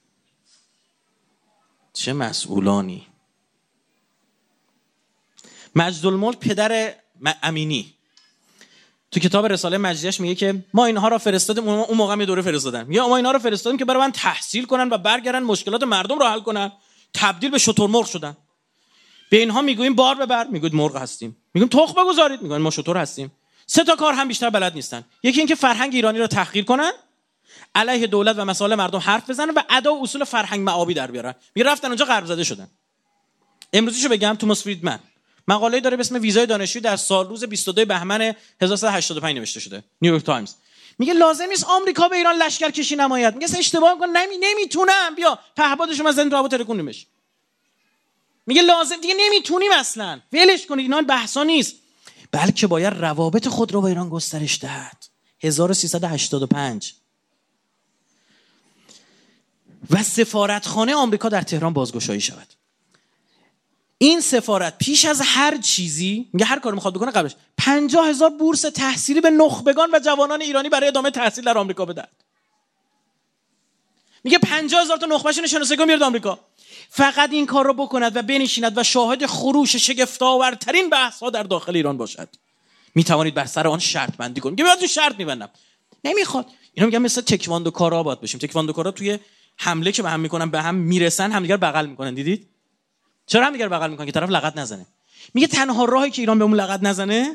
چه مسئولانی. مجدالملک پدر امینی تو کتاب رساله مجدیش میگه که ما اینها را فرستادیم، اون موقع هم یه دوره فرستادن، میگه ما اینها را فرستادیم که برای من تحصیل کنن و برگردن مشکلات مردم را حل کنن. تبدیل به شترمرغ شدن. به اینها میگوییم بار ببر، میگوید مرغ هستیم. میگیم تخم بگذارید، میگن ما شتر هستیم. 3 تا کار هم بیشتر بلد نیستن. یکی اینکه فرهنگ ایرانی را تحقیر کنن، علیه دولت و مسائل مردم حرف بزنن و ادا و اصول فرهنگ معابی در بیارن. میگه رفتن اونجا غرب زده شدن. امروزیشو بگم، توماس فریدمن مقاله‌ای داره به اسم ویزای دانشجویی در روز 22 بهمن 1385 نوشته شده، نیویورک تایمز. میگه لازم نیست آمریکا به ایران لشکر کشی نماید. میگه اشتباه میکنه، نمیتونم، بیا پهپادشون از این رابطه ترکونیمش. میگه لازم دیگه نمیتونیم اصلا، ولش کنید، اینا بحثا نیست، بلکه باید روابط خود رو با ایران گسترش دهد. 1385 و سفارتخانه آمریکا در تهران بازگشایی شود. این سفارت پیش از هر چیزی، میگه هر کاری میخواد بکنه قبلش 50,000 بورس تحصیلی به نخبگان و جوانان ایرانی برای ادامه تحصیل در آمریکا بدهد. میگه 50,000 تا نخبهشون شناسایی بیارد آمریکا. فقط این کار رو بکند و بنشیند و شاهد خروش شگفت‌آورترین بحث‌ها در داخل ایران باشد. میتوانید بر سر آن شرط بندی کنید. میگه شرط میبندم. نمیخواد. اینا میگن مثل تکواندو کارا باید بشیم. تکواندو کارا توی حمله که به هم میکنن، به هم میرسن، همدیگر بغل میکنن. دیدید؟ چرا همدیگر بغل میکنن؟ که طرف لغت نزنه. میگه تنها راهی که ایران بهمون لغت نزنه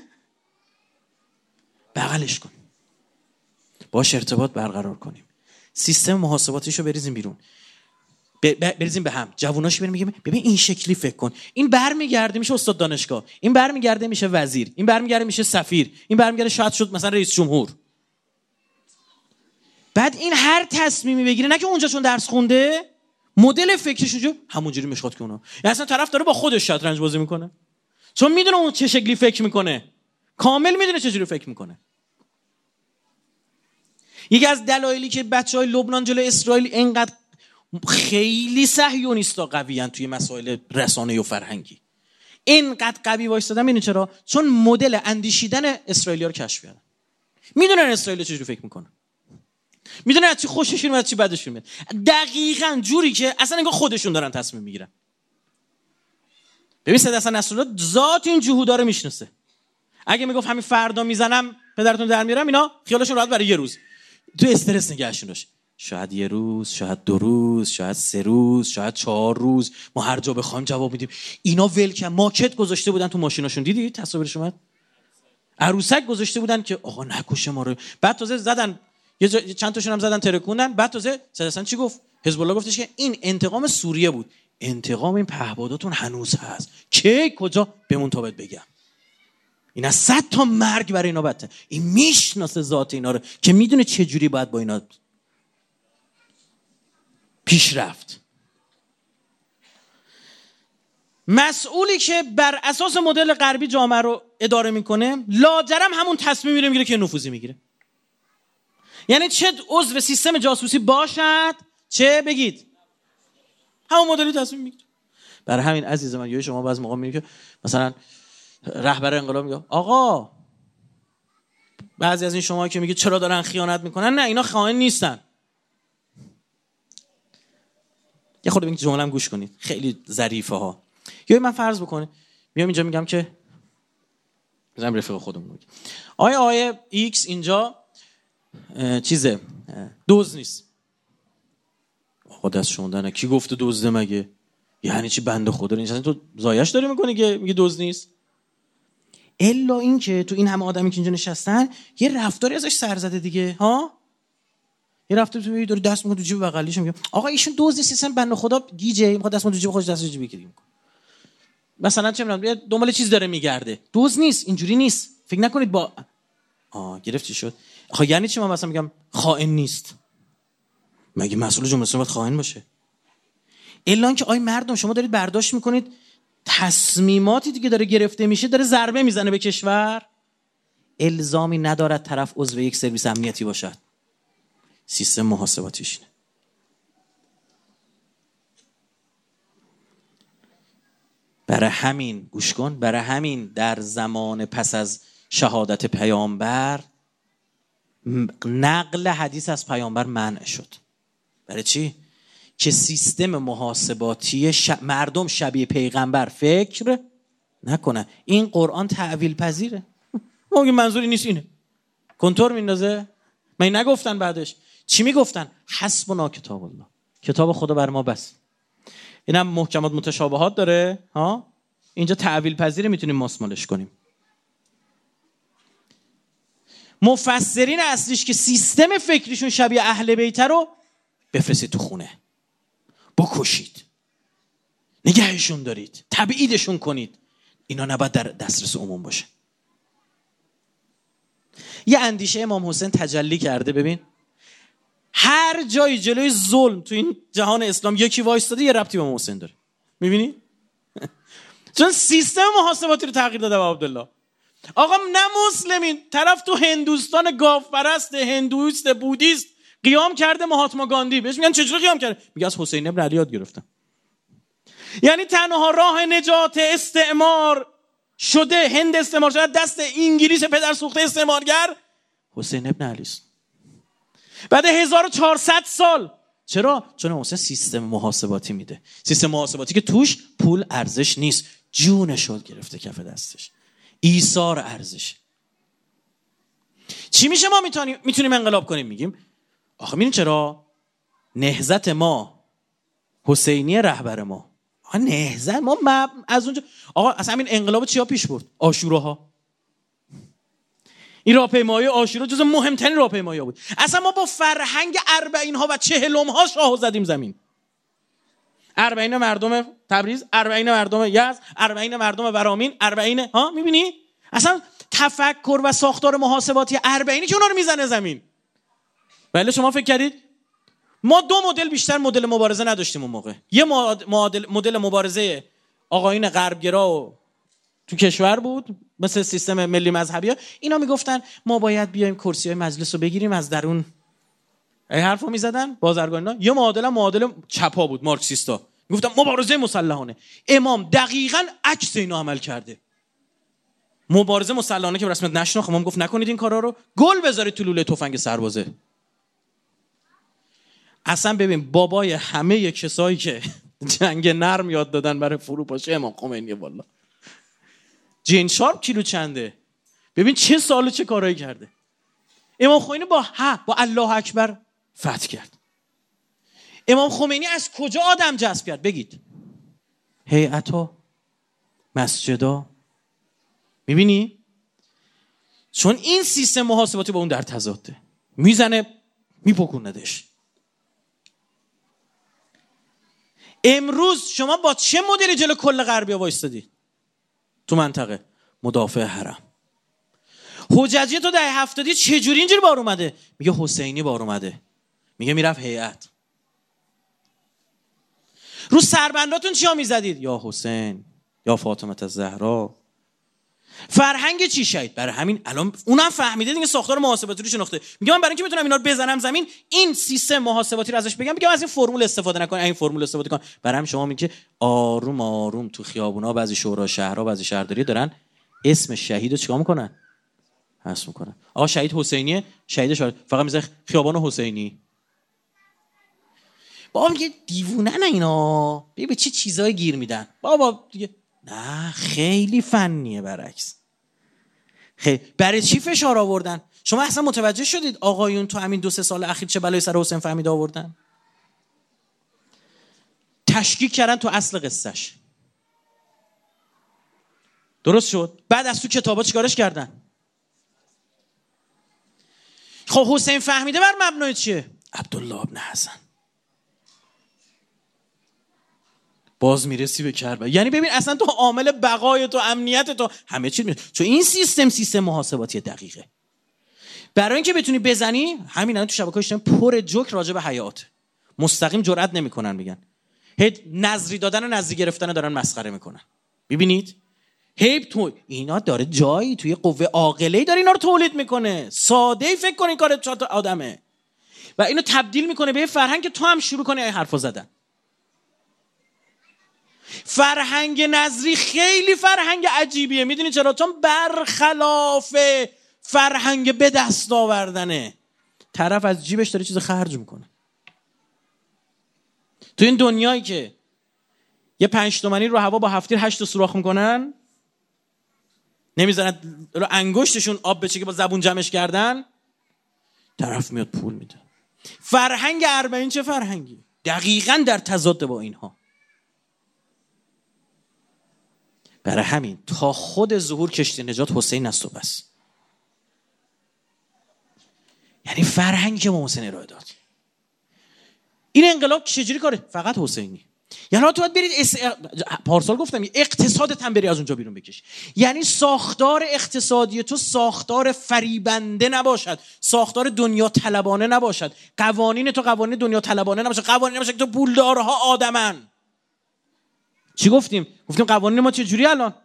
بغلش کن، باش ارتباط برقرار کنیم، سیستم محاسباتیشو بریزیم بیرون، بریزیم به هم، جووناش بریم میگه ببین این شکلی فکر کن، این برمیگرده میشه استاد دانشگاه، این برمیگرده میشه وزیر، این برمیگرده میشه سفیر، این برمیگرده شاید شد مثلا رئیس جمهور. بعد این هر تصمیمی بگیره، نه که اونجا چون درس خونده مدل فکرش اونجا همونجوری میخواد که اونا، یعنی اصلا طرف داره با خودش شطرنج بازی میکنه، چون میدونه اون چه شکلی فکر میکنه، کامل میدونه چه جوری فکر میکنه. یکی از دلایلی که بچهای لبنان جلوی اسرائیل اینقدر خیلی صهیونیستا قویان توی مسائل رسانه‌ای و فرهنگی، اینقدر قوی وایسادن، اینه چرا؟ چون مدل اندیشیدن اسرائیلی‌ها رو کشف کردن. میدونن اسرائیل چه جوری فکر میکنه، میدونن از چی خوششون میاد، از چی بدشون میاد، دقیقاً جوری که اصلا انگار خودشون دارن تصمیم میگیرن. ببین سید حسن نصرالله ذات این جهودا رو میشناسه. اگه میگفت همین فردا میزنم پدرتون در میارم، اینا خیالشون راحت برای یه روز تو استرس نگهشون داشت. شاید یه روز، شاید 2 روز، شاید 3 روز، شاید 4 روز، ما هر جا بخوایم جواب میدیم. اینا ولکن ماکت گذاشته بودن تو ماشیناشون، دیدی تصاویرش اومد؟ عروسک گذاشته بودن که آقا نکشه ما رو. بعد تازه زدن چند تاشون هم زدن ترکوندن. بعد تازه حسن چی گفت؟ حزب الله گفتش که این انتقام سوریه بود. انتقام این پهپاداتون هنوز هست. کی کجا بمون تا بهت بگم. اینا 100 تا مرگ برای اینا بده. این میشناسه ذات اینا رو که میدونه چه جوری باید با اینا پیش رفت. مسئولی که بر اساس مدل غربی جامعه رو اداره میکنه لاجرم همون تصمیم میگیره که نفوذی میگیره. یعنی چه عضو سیستم جاسوسی باشد چه بگید همون مدلی تصمیم میگیره. برای همین عزیز من شما بعضی موقع میگید که مثلا رهبر انقلاب میگه آقا بعضی از این شما که میگید چرا دارن خیانت میکنن، نه اینا خائن نیستن. یه خورده این جمله‌ام گوش کنید، خیلی ظریفه ها. یا من فرض بکنه میام اینجا میگم که مثلا رفیق خودمون میگه آیه ایکس اینجا چیزه دوز نیست. آقا دست شوندنه، کی گفته دزده مگه؟ یعنی چی بنده خدا این تو زایش داری میکنی که میگه دوز نیست؟ الا این که تو این همه آدمی که اینجا نشستن یه رفتاری ازش سر زده دیگه ها. یه رفتاری تو داری دست میکنه تو جیب بغلیش میگه آقا ایشون دوز نیست، اصلا بنده خدا گیجه میخواد دست تو جیب خودش دستش جیب بگیره. مثلا چه میدونم دنبال چیز داره میگرده، دوز نیست، اینجوری نیست. فکر نکنید با گرفت چی شد. آخه یعنی چی من مثلا میگم خائن نیست؟ مگه مسئول جمله باید خائن باشه؟ الا اینکه مردم شما دارید برداشت میکنید تصمیماتی که داره گرفته میشه داره ضربه میزنه به کشور. الزامی ندارد طرف عضو یک سرویس امنیتی باشد. سیستم محاسباتیش اینه. برای همین گوش کن، برای همین در زمان پس از شهادت پیامبر نقل حدیث از پیامبر منع شد. برای چی؟ که سیستم محاسباتی مردم شبیه پیغمبر فکر نکنه. این قرآن تعویل پذیره. مگه منظوری نیست اینه؟ کنتور میندازه؟ من نگفتن بعدش چی میگفتن؟ حسبنا کتاب الله، کتاب خدا بر ما بس. اینم محکمات متشابهات داره ها، اینجا تعویل پذیره، میتونیم ماسمالش کنیم. مفسرین اصلیش که سیستم فکریشون شبیه اهل بیت رو بفرستید تو خونه، بکشید، نگهشون دارید، تبعیدشون کنید. اینا نباید در دسترس عموم باشه. یه اندیشه امام حسین تجلی کرده. ببین هر جای جلوی ظلم تو این جهان اسلام یکی وایستاده یه ربطی به امام حسین داره. میبینی؟ چون سیستم محاسباتی رو تغییر داده با عبدالله. آقا نه مسلمین، طرف تو هندوستان گاو پرست هندویست بودیست قیام کرده مهاتما گاندی. بهش میگن چجوری قیام کرده؟ میگه از حسین ابن علی یاد گرفتم. یعنی تنها راه نجات استعمار شده هند استعمار شده دست انگلیس پدر سوخته استعمارگر حسین ابن علی است. بعد 1400 سال. چرا؟ چون حسین سیستم محاسباتی میده. سیستم محاسباتی که توش پول ارزش نیست، جونش رو گرفته کف دستش، ایثار ارزش. چی میشه ما میتونیم انقلاب کنیم؟ میگیم آخه میدونی چرا؟ نهضت ما، حسینی رهبر ما، نهضت ما از اونجا آقا اصلا همین انقلاب چیا پیش برد؟ عاشوراها. این راهپیمایی عاشورا جز مهمترین راهپیمایی بود. اصلا ما با فرهنگ 40 ها و 40 ها شاهو زدیم زمین. 40 مردم تبریز، 40 مردم یزد، 40 مردم ورامین، 40 ها. میبینی؟ اصلا تفکر و ساختار محاسباتی 40 که اونا رو میزنه زمین. بله شما فکر کردید ما 2 مدل بیشتر مدل مبارزه نداشتیم اون موقع. یه مدل مبارزه آقایون غربگرا و تو کشور بود، مثل سیستم ملی مذهبی‌ها. اینا میگفتن ما باید بیایم کرسی‌های مجلس رو بگیریم از درون. این حرفو میزدن بازرگانی‌ها. یه معادل چپا بود، مارکسیستا. میگفتن مبارزه مسلحانه. امام دقیقاً عکس اینا عمل کرده. مبارزه مسلحانه که رسمیت نشناخت، امام گفت نکنید این کارا رو، گل بذارید تو لوله تفنگ سربازه. اصلا ببین بابای همه کسایی که جنگ نرم یاد دادن برای فروپاشی امام خمینی. والله جین شارپ کیلو چنده؟ ببین چه کارایی کرده. امام خمینی با الله اکبر فتح کرد. امام خمینی از کجا آدم جذب کرد؟ بگید. هیئت‌ها، مسجدها. میبینی؟ چون این سیستم محاسباتی با اون در تضاده، میزنه میپکوندش. امروز شما با چه مدلی جلو کل غربی‌ها وایستادی تو منطقه؟ مدافع حرم. حججی تو دهه 70 چجوری اینجوری بار اومده؟ میگه حسینی بار اومده، میگه میرفت هیئت. رو سربنداتون چیا میزدید؟ یا حسین یا فاطمه الزهرا. فرهنگ چی شهید؟ برای همین الان اونم فهمیده دیگه، ساختار محاسباتی رو شناخته. میگه من برای اینکه بتونم اینا رو بزنم زمین، این سیستم محاسباتی رو ازش بگم از این فرمول استفاده نکن، این فرمول استفاده کن. برای همین شما میگه آروم آروم تو خیابونا بعضی شورا شهرها بعضی شهرداری دارن اسم شهیدو چیکار میکنن؟ حذف میکنن. آقا شهید حسینیه، شهید شهید فقط میذاره خیابان حسینی. بابا میگه دیوونه نه اینا، ببین به چه چیزایی گیر میدن. بابا دیگه نه، خیلی فنیه. برعکس برای چی فشار آوردن؟ شما اصلا متوجه شدید آقایون تو همین 2-3 سال اخیر چه بلای سر حسین فهمید آوردن؟ تشکیک کردن تو اصل قصهش. درست شد؟ بعد از تو کتابا چیکارش کردن؟ خب حسین فهمیده بر مبنای چیه؟ عبدالله ابن حسن. باز میرسی به کربلا. یعنی ببین اصلا تو عامل بقای تو، امنیت تو، همه چی میره. چون این سیستم محاسباتی دقیقه. برای اینکه بتونی بزنی، همین الان تو شبکه‌های اجتماعی پر جوک راجع به حیات. مستقیم جرئت نمیکنن میگن. نظری دادن و نظری گرفتن دارن مسخره میکنن. ببینید؟ تو اینا داره جایی توی قوه عاقله‌ای داره اینا رو تولید میکنه. ساده‌ای فکر کن این کار چهار تا آدمه. و اینو تبدیل میکنه به فرهنگ که تو هم شروع کنی این حرفا زدن. فرهنگ نظری خیلی فرهنگ عجیبیه. میدونی چرا؟ چون برخلاف فرهنگ به دست آوردنه. طرف از جیبش داره چیز خرج میکنه. تو این دنیایی که یه 5 تومانی رو هوا با 7 تیر 8 سوراخ میکنن، نمیذارن رو انگشتشون آب بچه که با زبون جمعش کردن، طرف میاد پول میده. فرهنگ 40 چه فرهنگی؟ دقیقاً در تضاد با اینها. برای همین تا خود ظهور کشتی نجات حسین است و بس. یعنی فرهنگی که محسن ارائه داد. این انقلاب چجوری کاره؟ فقط حسینی. یعنی تو باید برید پارسال گفتم اقتصادت هم بری از اونجا بیرون بکش. یعنی ساختار اقتصادی تو ساختار فریبنده نباشد، ساختار دنیا طلبانه نباشد، قوانین تو قوانین دنیا طلبانه نباشد، قوانین نباشد که تو پولدارها آدمن. چی گفتیم قوانین ما چه جوری الان؟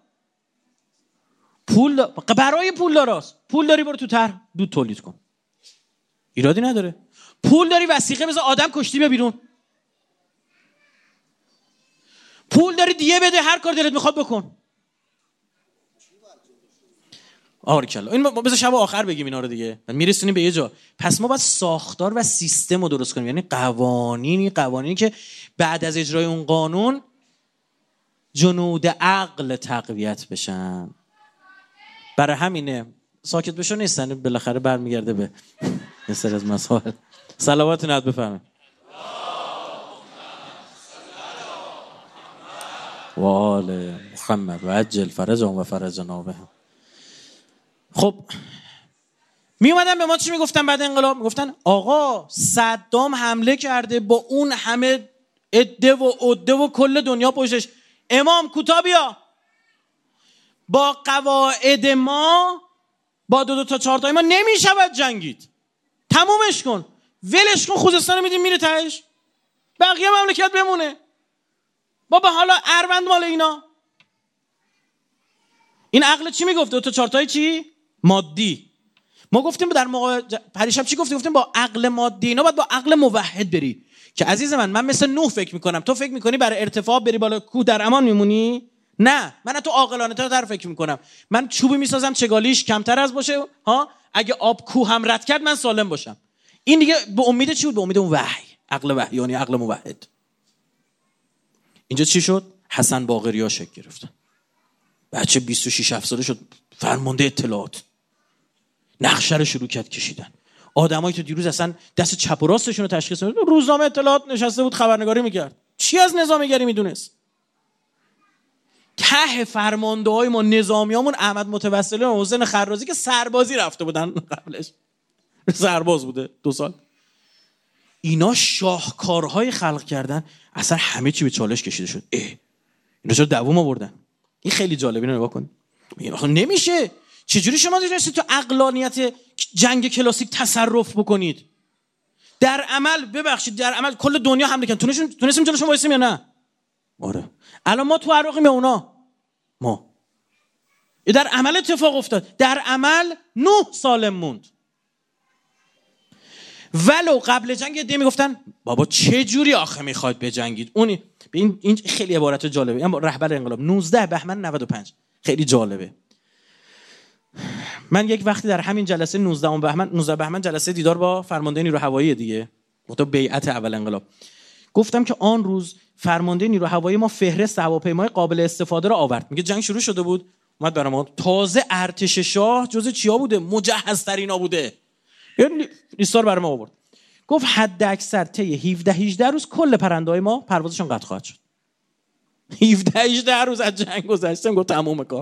برای پولداراست. پول داری برو تو طرح دود تولید کن، ایرادی نداره. پول داری وثیقه بذار آدم کشتی بیا بیرون. پول داری دیه بده، هر کار دلت میخواد بکن. آرکلا این بذار شب آخر بگیم اینا رو دیگه، میرسونیم به یه جا. پس ما باید ساختار و سیستم رو درست کنیم. یعنی قوانینی که بعد از اجرای اون قانون جنود عقل تقویت بشن. برای همینه ساکت بشو نیستن، بالاخره برمیگرده به یه سری از مسائل. صلوات نعت بفرمایید. و آل محمد و عجل فرجهم و فرجنا بهم. خب می اومدن به ما چی میگفتن بعد انقلاب؟ میگفتن آقا صدام حمله کرده با اون همه عده و کل دنیا پشتش. امام کوتا بیا، با قواعد ما با 2 تا 4 تا ما نمیشود جنگید، تمومش کن، ولش کن، خوزستان میدیم میره تهش، بقیه مملکت بمونه. بابا حالا اروند مال اینا. این عقل چی میگفت؟ 2 تا 4 تای چی؟ مادی. ما گفتیم در موقع پریشب چی گفتیم با عقل مادی اینا باید با عقل موحد بری. که عزیز من مثل نوح فکر میکنم، تو فکر میکنی برای ارتفاع بری بالا کوه در امان میمونی؟ نه، من تو عاقلانه تر فکر میکنم. من چوبی میسازم چگالیش کمتر از باشه ها، اگه آب کوه هم رد کرد من سالم باشم. این دیگه به امید چی بود؟ به امید اون وحی، عقل وحیانی، عقل موحد. اینجا چی شد؟ حسن باقریا شکل گرفتن. بچه 26-7 ساله شد فرمانده اطلاعات، نقشه رو شروع کرد کشیدن. آدمایی که دیروز اصلا دست چپ و راستشون رو تشخیص نمیدن، روزنامه اطلاعات نشسته بود خبرنگاری میکرد، چی از نظامیگری میدونست؟ ته فرمانده‌های ما نظامیامون احمد متوسلی و حسین خرازی که سربازی رفته بودن قبلش، سرباز بوده 2 سال، اینا شاهکارهای خلق کردن، اصلا همه چی به چالش کشیده شد. اینا چرا دووم آوردن؟ این خیلی جالبه، اینو نگاه کن. نمیشه. چجوری شما دونستید تو عقلانیت جنگ کلاسیک تصرف بکنید؟ در عمل ببخشید، در عمل کل دنیا حمله کردن، تونستیم جلوشون وایسیم یا نه؟ آره. الان ما تو عراقیم یا اونا؟ ما. در عمل اتفاق افتاد، در عمل 9 سالم موند. ولو قبل جنگ یه میگفتن بابا چه جوری آخه میخواید بجنگید؟ این خیلی عبارت جالبه. این رهبر انقلاب 19 بهمن 95 خیلی جالبه. من یک وقتی در همین جلسه 19 بهمن جلسه دیدار با فرمانده نیرو هوایی دیگه، تو بیعت اول انقلاب، گفتم که آن روز فرمانده نیرو هوایی ما فهرست هواپیمای قابل استفاده رو آورد. میگه جنگ شروع شده بود، اومد برام ما تازه ارتش شاه جزء چیا بوده؟ مجهزترینا بوده. یعنی لیستار برام آورد. گفت حد اکثر طی 17-18 روز کل پرنده‌های ما پروازشون قطع خواهد شد. 17-18 روز از جنگ گذشته، گفت تمام کار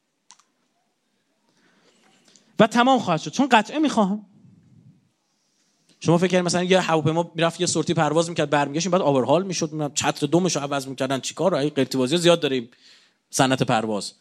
و تمام خواهد شد، چون قطعه میخواهم. شما فکر کنید مثلا یه هواپیما میرفت یه سورتی پرواز میکرد برمیگشت بعد آورهال میشد، چتر دومش رو عوض میکردن، چیکار؟ راه قرتی‌بازی زیاد داریم صنعت پرواز.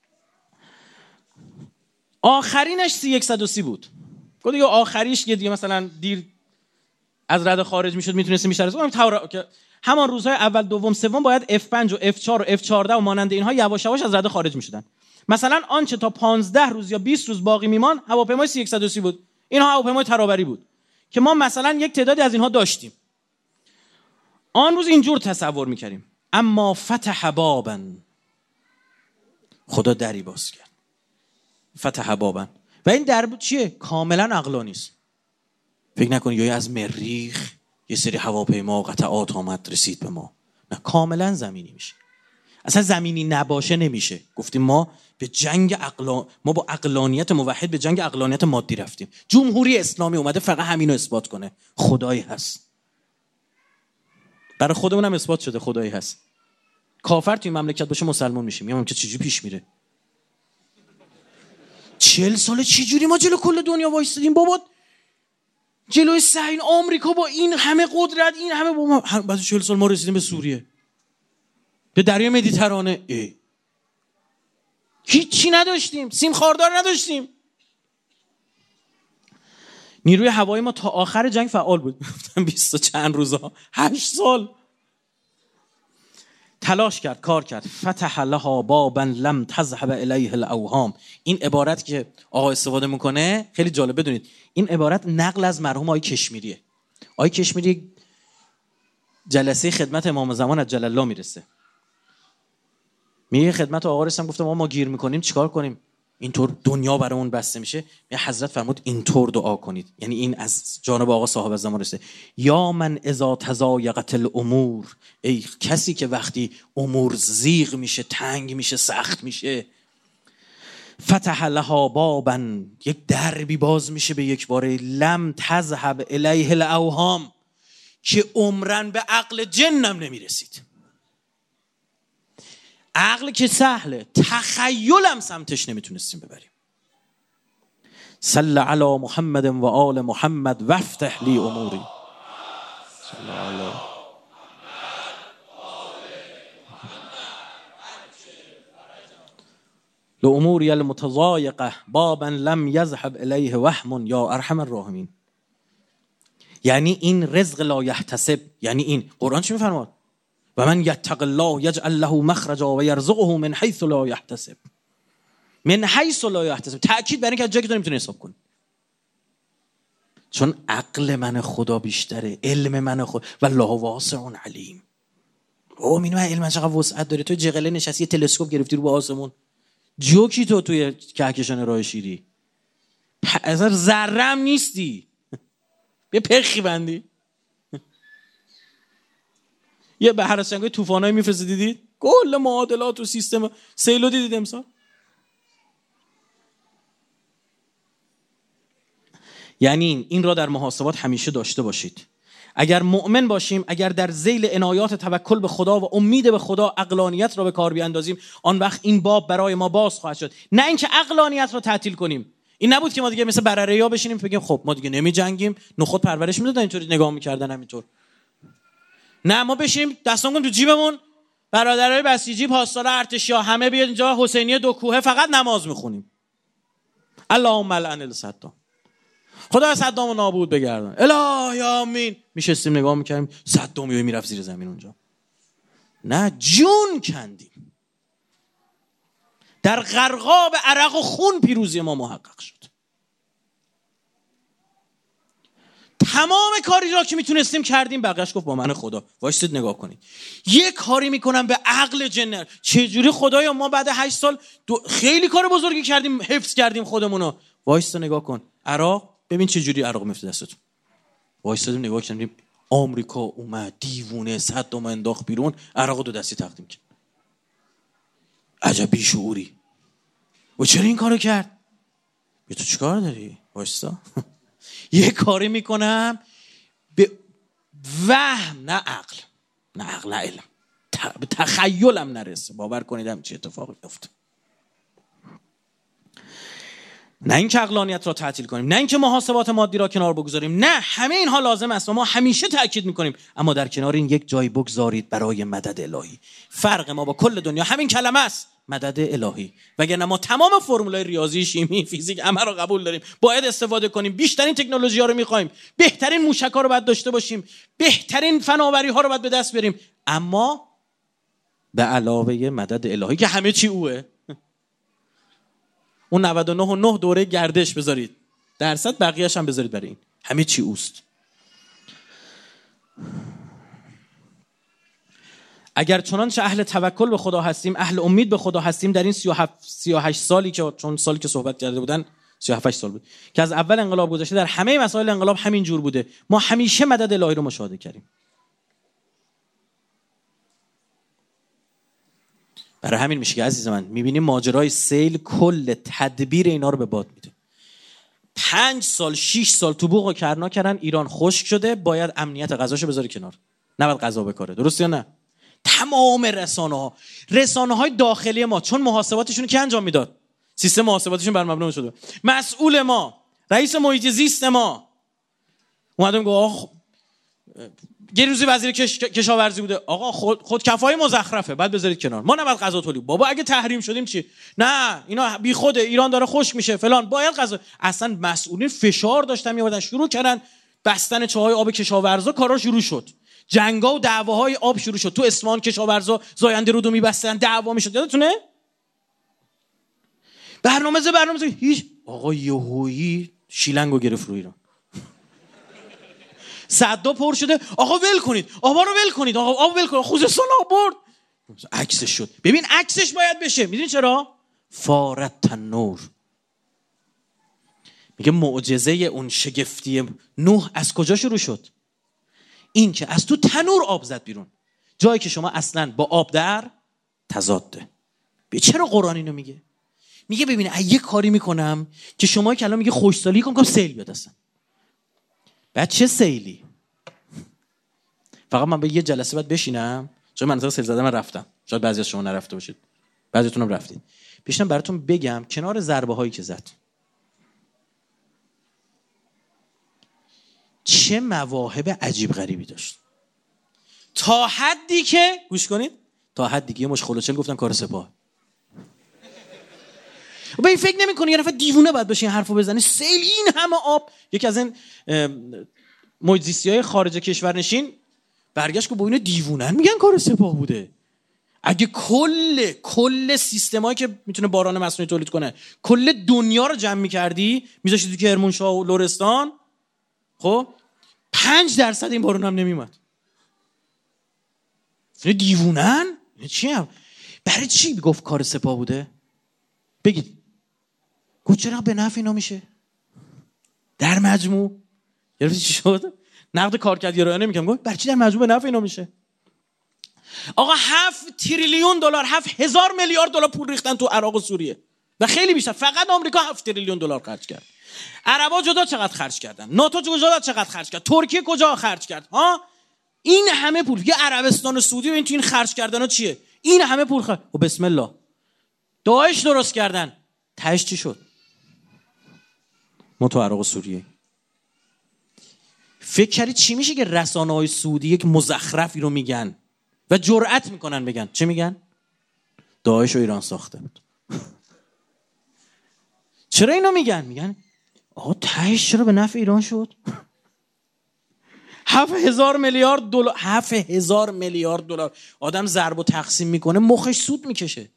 آخرینش 3130 بود. گفت دیگه آخریش یه دیگه مثلا دیر از رده خارج میشد، میتونستیم بیشتر از اون که همان روزهای اول دوم سوم باید F5 و F4 و F14 و مانند اینها یواش یواش از رده خارج میشدن. مثلا آنچه تا 15 روز یا 20 روز باقی میمان هواپیمای 3130 بود. اینها هواپیمای ترابری بود که ما مثلا یک تعدادی از اینها داشتیم. آن روز اینجور تصور میکردیم، اما فتح بابا، خدا دری باز کرد. فتح بابا، و این در چیه؟ کاملا عقلانی است. فکر نکنید یا از مریخ یه سری هواپیما قطعات آمد رسید به ما، نه، کاملا زمینی میشه. اصلا زمینی نباشه نمیشه. گفتیم ما به جنگ ما با عقلانیت موحد به جنگ عقلانیت مادی رفتیم. جمهوری اسلامی اومده فقط همینو اثبات کنه، خدایی هست. برای خودمون هم اثبات شده خدایی هست. کافر توی مملکت باشه مسلمان میشیم. میگم که چجوری پیش میره؟ 40 ساله چجوری ما جلو کل دنیا وایسادیم بابا؟ جلوی صحیح آمریکا با این همه قدرت، این همه با ما، بعد 40 سال ما رسیدیم به سوریه، به دریای مدیترانه. هیچی نداشتیم، سیم خاردار نداشتیم. نیروی هوایی ما تا آخر جنگ فعال بود. 20 و چند روزا 8 سال تلاش کرد، کار کرد. فتح لها بابا لم تذهب الیه الاوهام. این عبارت که آقا استفاده میکنه خیلی جالب بدونید، این عبارت نقل از مرحوم آقای کشمیریه. آقای کشمیری جلسه خدمت امام زمان عجل الله میرسه، میگه خدمت آقا رسیدم، گفتم ما گیر میکنیم چیکار کنیم؟ اینطور دنیا برامون بسته میشه. میگه حضرت فرمود اینطور دعا کنید، یعنی این از جانب آقا صاحب زمان رسه. یا من اذا تضایقت الامور، ای کسی که وقتی امور زیغ میشه، تنگ میشه، سخت میشه، فتح لها بابا، یک دربی باز میشه به یک باره، لم تذهب الیه الاوهام، که عمرن به عقل جنم نمیرسید. عقل که سهله، تخیلم سمتش نمیتونستیم ببریم. صلی علی محمد و آل محمد وافتح لی اموری. صلی علی لاموری المتضایقه بابا لم یذهب الیه وهم یا ارحم الراحمین. یعنی این رزق لا یحتسب، یعنی این قرآن چی میفرماد؟ و من یتق الله یجعل له مخرجا و یرزقه من حیث لا یحتسب. من حیث لا یحتسب، تأکید بر این که از جایی که نمیتونه حساب کنه. چون عقل من خدا بیشتره، علم من خدا، والله واسع علیم. او می‌بینی علم من چقدر وسعت داره. تو جغله نشستی یه تلسکوپ گرفتی رو به آسمون، جوکی تو توی کهکشان راه شیری، اصلا ذره‌ام نیستی. یه پخی بندی یه بحر از جنگای طوفانایی میفرسته، دیدید کل معادلات و سیستم سیلو دیدید امسال. یعنی این را در محاسبات همیشه داشته باشید. اگر مؤمن باشیم، اگر در ذیل عنایات توکل به خدا و امید به خدا عقلانیت را به کار بیاندازیم، آن وقت این باب برای ما باز خواهد شد. نه اینکه عقلانیت را تعطیل کنیم. این نبود که ما دیگه مثل برره‌ها بشینیم بگیم خب ما دیگه نمی‌جنگیم، نخود پرورش میدادن اینطوری نگاه می‌کردن همینطور. نه، ما بشیم دستامون تو جیبمون، برادرای بسیجی، پاسدار ارتشیا همه بیاد اینجا، حسینیه 2 کوهه فقط نماز می‌خونیم. اللهم لعن الصدام. خدا صدامو نابود بگردان. الهی آمین. میشستیم نگاه می‌کردیم صدام یهو میرفت زیر زمین اونجا. نه، جون کندیم. در غرقاب عرق و خون پیروزی ما محقق شد. تمام کاری را که میتونستیم کردیم، بقیه‌اش گفت با من خدا. وایسید نگاه کنید. یه کاری میکنم به عقل جنر. چجوری خدایا ما بعد 8 سال خیلی کار بزرگی کردیم، حفظ کردیم خودمونو. وایسید نگاه کن. عراق، ببین چجوری عراق میفته دستتون. وایسادیم نگاه کردیم، آمریکا اومد دیوونه صدام انداخت بیرون، عراق 2 دستی تقدیم کرد. عجب بیشعوری. و چرا این کارو کرد؟ تو چیکار داری؟ وایسا. یه کاری میکنم به وهم، نه عقل، نه علم، به تخیلم نرسه. باور کنید هم چه اتفاقی میفته. نه اینکه عقلانیت را تعطیل کنیم، نه اینکه محاسبات مادی را کنار بگذاریم، نه، همه اینها لازم است و ما همیشه تاکید میکنیم، اما در کنار این یک جای بگذارید برای مدد الهی. فرق ما با کل دنیا همین کلمه است، مدد الهی. وگرنه ما تمام فرمولای ریاضی، شیمی، فیزیک همه رو قبول داریم، باید استفاده کنیم، بیشترین تکنولوژی‌ها رو می‌خوایم، بهترین موشک‌ها رو باید داشته باشیم، بهترین فناوری‌ها رو باید به دست بیاریم، اما به علاوه مدد الهی که همه چی اوه. اون 99.9 دوره گردش بذارید درصد، بقیه‌اش هم بذارید برای این، همه چی اوست. اگر چنانچه اهل توکل به خدا هستیم، اهل امید به خدا هستیم، در این 38 سالی که چون سالی که صحبت کرده بودن 37 سال بود که از اول انقلاب گذشته، در همه مسائل انقلاب همین جور بوده، ما همیشه مدد الهی رو مشاهده کردیم. برای همین میشه که عزیز من میبینیم ماجرای سیل کل تدبیر اینا رو به باد میده. 5 سال 6 سال تو بوق و کرنا کردن، ایران خشک شده، باید امنیت غذاشو بذاره کنار، نباید غذا بکاره. درست یا نه؟ تمام رسانه‌های داخلی ما، چون محاسباتشون که انجام میداد، سیستم محاسباتشون بر مبنا شده، مسئول ما، رئیس محیط زیست ما اومدم گفت آقا یه روزی وزیر کشاورزی بوده، آقا خودکفایی مزخرفه، بعد بذارید کنار، ما نباید غذا تولید. بابا اگه تحریم شدیم چی؟ نه اینا بی خوده، ایران داره خشک میشه فلان، باید غذا. اصلا مسئولین فشار داشتن میآوردن، شروع کردن بستن چاهای آب کشاورزا، کارا شروع شد، جنگا و دعواهای آب شروع شد. تو اصفهان کشاورزا زاینده رودو میبستن، دعوا میشد، یادتونه؟ برنامه هیچ. آقا یهویی شیلنگو گرفت رو ایران. صدا پر شده، آقا ول کنید، آبا رو ول کنید، آقا ول کنید، خوزستان آب برد. عکسش شد. ببین عکسش باید بشه. میدونی چرا؟ فارت تنور. میگه معجزه اون شگفتی نوح از کجا شروع شد؟ این که از تو تنور آب زد بیرون، جایی که شما اصلا با آب در تضاده. چرا قرآن اینو میگه؟ میگه ببین یه کاری میکنم که شما که الان میگه خوشسالی کنم سیل بیاد اصلا. بعد چه سیلی؟ فقط من به یه جلسه بعد بشینم، چون منطقه سیل زده من رفتم، شاید بعضی از شما نرفته باشید، بعضیتون هم رفتید، بشینم براتون بگم کنار ضربه هایی که زد چه مواهب عجیب غریبی داشت. تا حدی که گوش کنید، تا حدی که یه مش خلوچل گفتن کار سپاه. با این فکر نمی‌کنی یه نفر دیوونه باید بشه این حرفو بزنه؟ سیل این همه آب. یکی از این محیط زیستی‌های خارج کشور نشین برگشت که با اینا دیوونن میگن کار سپاه بوده. اگه کل سیستمایی که میتونه باران مصنوعی تولید کنه کل دنیا رو جمع می‌کردی میذاشتی تو کرمانشاه و لرستان، خب 5% این بارون هم نمیومد. دیوونن؟ چی هم؟ برای چی گفت کار سپاه بوده؟ بگید. گفت چرا به نفع اینا میشه؟ در مجموع گرفتی چی شد؟ نقد کارکردگرایانه میگم، گفت برای چی در مجموع به نفع اینا میشه؟ آقا 7 تریلیون دلار، 7000 میلیارد دلار پول ریختن تو عراق و سوریه و خیلی بیشتر. فقط آمریکا 7 تریلیون دلار خرج کرد. عربا جدا چقدر خرج کردن، ناتو جدا چقدر خرج کرد، ترکیه کجا خرج کرد ها؟ این همه پول. یه عربستان و سعودی ببین تو این خرج کردنا چیه؟ این همه پول خرج. و بسم الله داعش درست کردن، تهش چی شد؟ ما تو عراق و سوریه. فکر کردی چی میشه که رسانه‌های سعودی یک مزخرفی رو میگن و جرأت میکنن بگن؟ چه میگن؟ داعش رو ایران ساخته بود. چرا اینو میگن؟ میگن آقا تهش چرا به نفع ایران شد؟ 7,000 میلیارد دلار، 7,000 میلیارد دلار آدم ضرب و تقسیم میکنه مخش سود میکشه.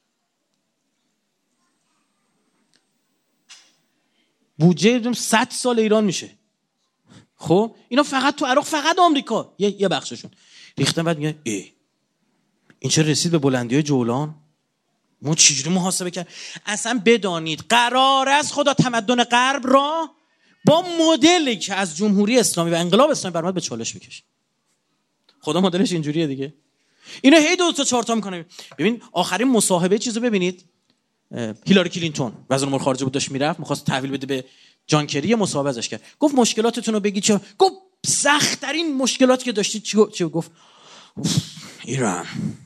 بودجه 100 سال ایران میشه. خب اینا فقط تو عراق، فقط آمریکا یه بخششون ریختن. بعد میگن این چرا رسید به بلندی‌های جولان؟ ما چجوری محاسبه کرد؟ اصلا بدانید قرار است خدا تمدن غرب را با مدلی که از جمهوری اسلامی و انقلاب اسلامی برآمد به چالش بکشه. خدا مدلش اینجوریه دیگه. اینو هی 2 تا 4 تا میکنه. ببین آخرین مصاحبه چیزو ببینید، هیلاری کلینتون وزیر امور خارجه بود، داشت میرفت می‌خواست تحویل بده به جان کری، مصاحبه ازش کرد. گفت مشکلاتتون رو بگید. چه گفت؟ سخت ترین مشکلاتی که داشتید چی گفت؟ ایران.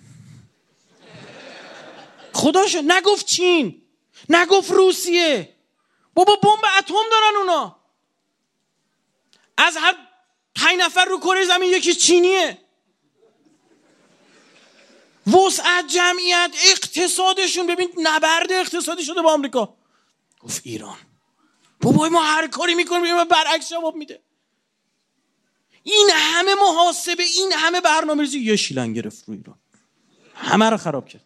خداشه نگفت چین، نگفت روسیه. بابا بمب اتم دارن اونا. از هر 5 نفر رو کره زمین یکی چینیه. وسعت جمعیت اقتصادشون ببین نبرد اقتصادی شده با آمریکا. گفت ایران. بابا ما هر کاری میکنیم برعکس جواب میده. این همه محاسبه، این همه برنامه‌ریزی، یه شیلنگ گرفت رو ایران، همه رو خراب کرد.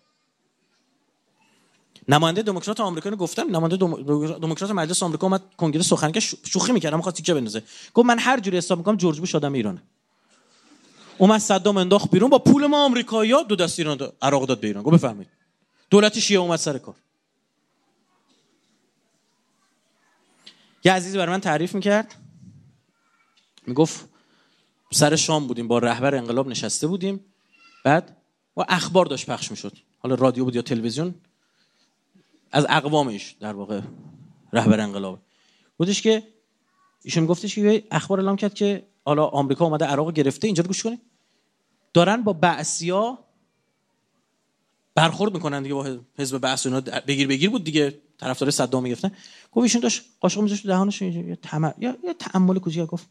نماینده دموکرات آمریکا رو گفتم، نماینده دموکرات مجلس آمریکا اومد کنگره سخن کرد، شوخی می‌کردم می‌خواست تیکه بندازه. گفت من هر جوری حساب می‌کنم جورج بوش آدم ایرانه. اومد صدام انداخت بیرون، با پول ما آمریکایی‌ها 2 دست ایران عراق داد به ایران. گفت بفهمید دولت شیعه اومد سر کار. یه عزیزی برای من تعریف می‌کرد، میگفت سر شام بودیم با رهبر انقلاب نشسته بودیم، بعد و اخبار داشت پخش می‌شد، حالا رادیو بود یا تلویزیون، از اقوامش در واقع رهبر انقلاب بودش که ایشون میگفتش که اخبار اعلام کرد که حالا آمریکا اومده عراق گرفته. اینجا رو گوش کنید، دارن با بعثیا برخورد میکنن دیگه، با حزب بعث اینا بگیر بود دیگه، طرفدار صدام میگفتن. گفت ایشون داشت قاشق میذاشت تو دهانش، یه تأمل کوچیک گفت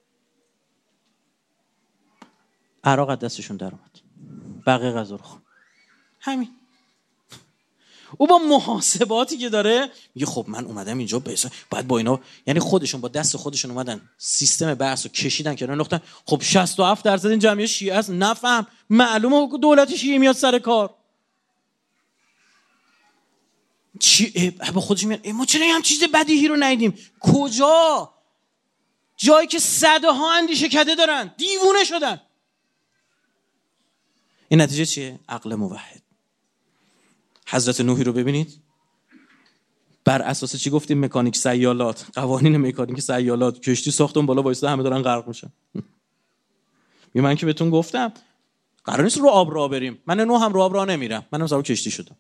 عراق از دستشون در اومد، بقیه غذا رو خورد. همین. او با محاسباتی که داره میگه خب من اومدم اینجا باید با اینا، یعنی خودشون با دست خودشون اومدن سیستم بحث رو کشیدن که نقطه. خب 67% این جمعیت شیعه است، نفهم معلومه دولت شیعه میاد سر کار. چی با خودش میاد ما چرا هم چیز بدیهی رو ندیدیم؟ کجا؟ جایی که صدها اندیشه کده دارن، دیوونه شدن. این نتیجه چیه؟ عقل موحد. حضرت نوحی رو ببینید، بر اساس چی گفتیم؟ مکانیک سیالات، قوانین مکانیک سیالات، کشتی ساختن بالا وایساده همه دارن غرق میشن. من که بهتون گفتم قرار نیست رو آب راه بریم، من نوح هم رو آب راه نمیرم، منم سوار کشتی شدم.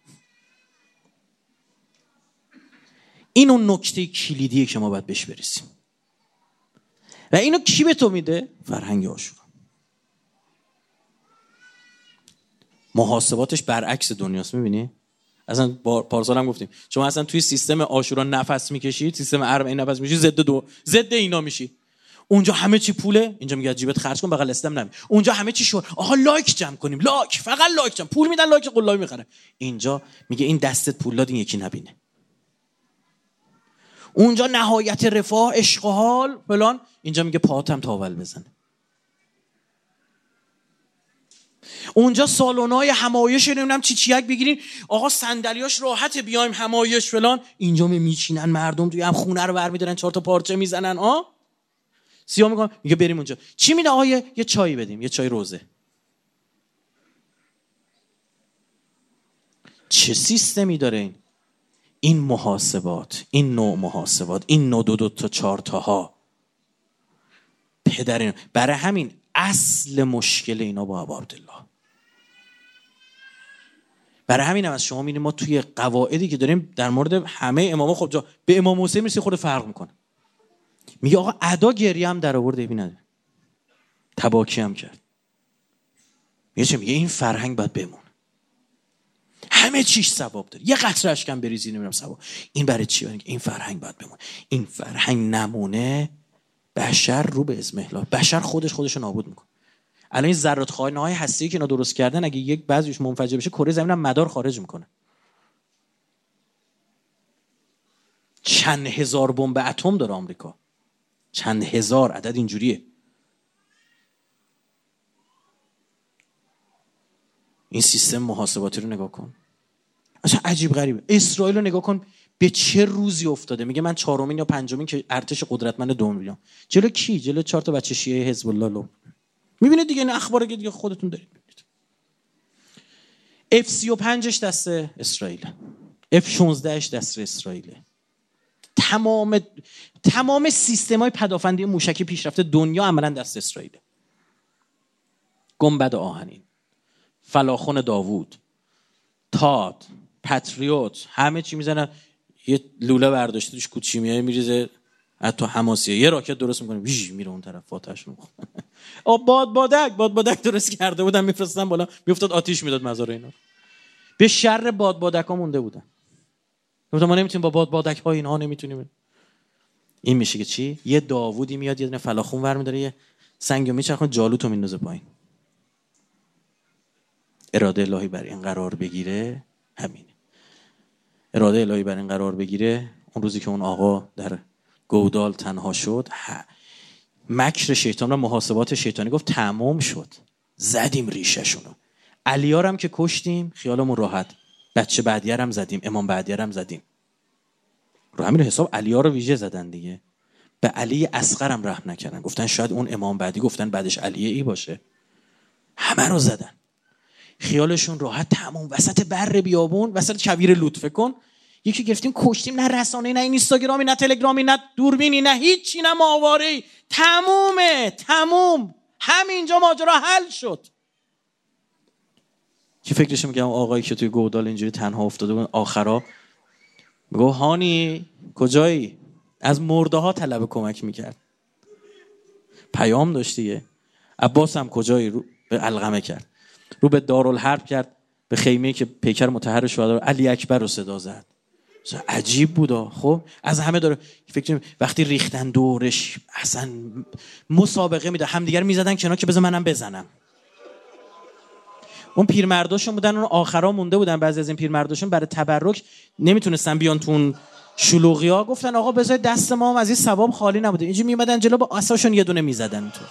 این اون نکته کلیدیه که ما باید بهش برسیم. و اینو کی به تو میده؟ فرهنگ عاشورا. محاسباتش برعکس دنیاست. میبینی؟ اصلا پارسال هم گفتیم شما اصلا توی سیستم عاشورا نفس میکشید، سیستم اربعین نفس میکشید، ضد اینا میشی. اونجا همه چی پوله، اینجا میگه جیبت خرج کن بغل استم نمی. اونجا همه چی شور، آها لایک جمع کنیم، لایک، فقط لایک جمع، پول میدن لایک قلابی میخره. اینجا میگه این دستت پول داد این یکی نبینه. اونجا نهایت رفاه، عشق و حال فلان، اینجا میگه پاهاتم تاول بزنه. اونجا سالن‌های همایش نمیدونم چیچیک بگیرین، آقا صندلیاش راحته بیایم همایش فلان، اینجا میچینن مردم توی هم خونه رو برمی‌دارن 4 تا پارچه میزنن سیاه میگم میگه بریم اونجا چی میده؟ آقا یه چای بدیم، یه چای روزه. چه سیستمی داره این محاسبات، این نوع محاسبات، این نوع 2 تا 4 تاها پدرین. برای همین اصل مشکل اینا با ابا عبدالله برای همین هم از شما می‌بینید ما توی قواعدی که داریم در مورد همه اماما، خب به امام حسین میرسه خود فرق میکنه. میگه آقا ادا گریه هم در آورد عیبی نداره، تباکی هم کرد. میگه این فرهنگ باید بمونه، همه چیش ثواب داره، یه قطره اشکم بریزی نمیرم ثواب. این برای چی؟ برای این فرهنگ باید بمونه. این فرهنگ نمونه بشر رو به اضمحلال، بشر خودشو نابود میکنه. الان این ذراتخانه‌های هسته‌ای که اینا درست کردن اگه یک بعضیش منفجر بشه کره زمین هم مدار خارج میکنه. چند هزار بمب اتم داره آمریکا، چند هزار، عدد اینجوریه. این سیستم محاسباتی رو نگاه کن، اصلا عجیب غریبه. اسرائیل رو نگاه کن به چه روزی افتاده. میگه من 4مین یا 5مین که ارتش قدرتمند دنیا. جلو کی؟ جلو 4 تا بچه شیعه حزب الله لو. میبینید دیگه این اخبار دیگه خودتون دارید میبینید. F-35ش دست اسرائیل، F-16ش دست اسرائیل. تمام سیستم‌های پدافندی موشکی پیشرفته دنیا عملاً دست اسرائیل. گنبد آهنین، فلاخن داوود، تاد، پتریوت، همه چی میزنن. یه لوله برداشته توش کوچیمیه میریزه حتی حماسیه، یه راکت درست میکنه ویژ میره اون طرف آتش میخوره. بادبادک درست کرده بودن میفرستن بالا، میافتاد آتش میداد مزار اینا. به شر بادبادک‌ها مونده بودن. گفتم ما نمیتونیم با بادبادک‌ها اینها نمیتونیم. این میشه که چی؟ یه داوودی میاد یه دونه فلاخون ور می‌داره، یه سنگو میچرخونه، جالوتو میندازه پایین. اراده الهی بر این قرار بگیره، همینه. اراده الهی بر این قرار بگیره. اون روزی که اون آقا در گودال تنها شد، مکر شیطان و محاسبات شیطانی گفت تمام شد، زدیم ریشه‌شونو. علیارم که کشتیم خیالمون راحت، بچه بعدیار هم زدیم، امام بعدیار هم زدیم. رو همین حساب علیار رو ویژه زدن دیگه. به علی اصغر هم رحم نکردن، گفتن شاید اون امام بعدی، گفتن بعدش علی ای باشه. همه رو زدن، خیالشون راحت. تمام وسط بر بیابون، وسط کویر لطفه کن، یکی گرفتیم کشتیم، نه رسانه، نه اینستاگرامی، نه تلگرامی، نه دوربینی، نه هیچی، نه ماهواره‌ای. تموم همینجا ماجرا حل شد. کی فکرش میگم آقایی که توی گودال اینجوری تنها افتاده بود آخرا میگه هانی کجایی؟ از مرده ها طلب کمک میکرد، پیام داشت دیگه. عباس هم کجایی؟ رو به علقمه کرد، رو به دارالحرب کرد، به خیمه‌ای که پیکر مطهر شهدا علی اکبر رو صدا زد. عجیب بودا. خب از همه داره فکر وقتی ریختن دورش اصلا مسابقه میده، همدیگر میزدن کنار که بذار منم بزنم. اون پیرمرداشون بودن، اون آخرا مونده بودن، بعضی از این پیرمرداشون برای تبرک نمیتونستن بیان تو اون شلوغیا، گفتن آقا بذار دست ما هم از این ثواب خالی نبوده. اینجوری میمدن جلو با عصاشون یه دونه میزدن تو.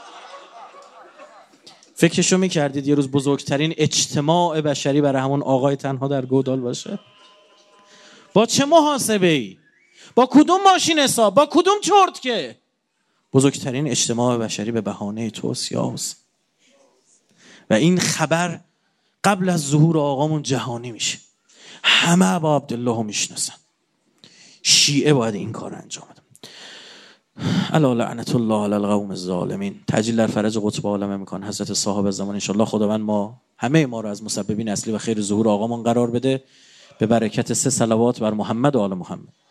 فکرشو میکردید یه روز بزرگترین اجتماع بشری برای همون آقای تنها در گودال باشه؟ با چه محاسبه‌ای؟ با کدوم ماشین حساب؟ با کدوم چرتکه؟ بزرگترین اجتماع بشری به بهانه توست یاس. و این خبر قبل از ظهور آقامون جهانی میشه، همه ابا عبدالله رو میشناسن. شیعه باید این کار انجام بده. الا لعنت الله علی القوم الظالمین. تعجیل در فرج قطب عالمه میکن حضرت صاحب زمان. انشالله خداوند ما همه ما رو از مسببین اصلی و خیر ظهور آقامون قرار بده، به برکت 3 صلوات بر محمد و آل محمد.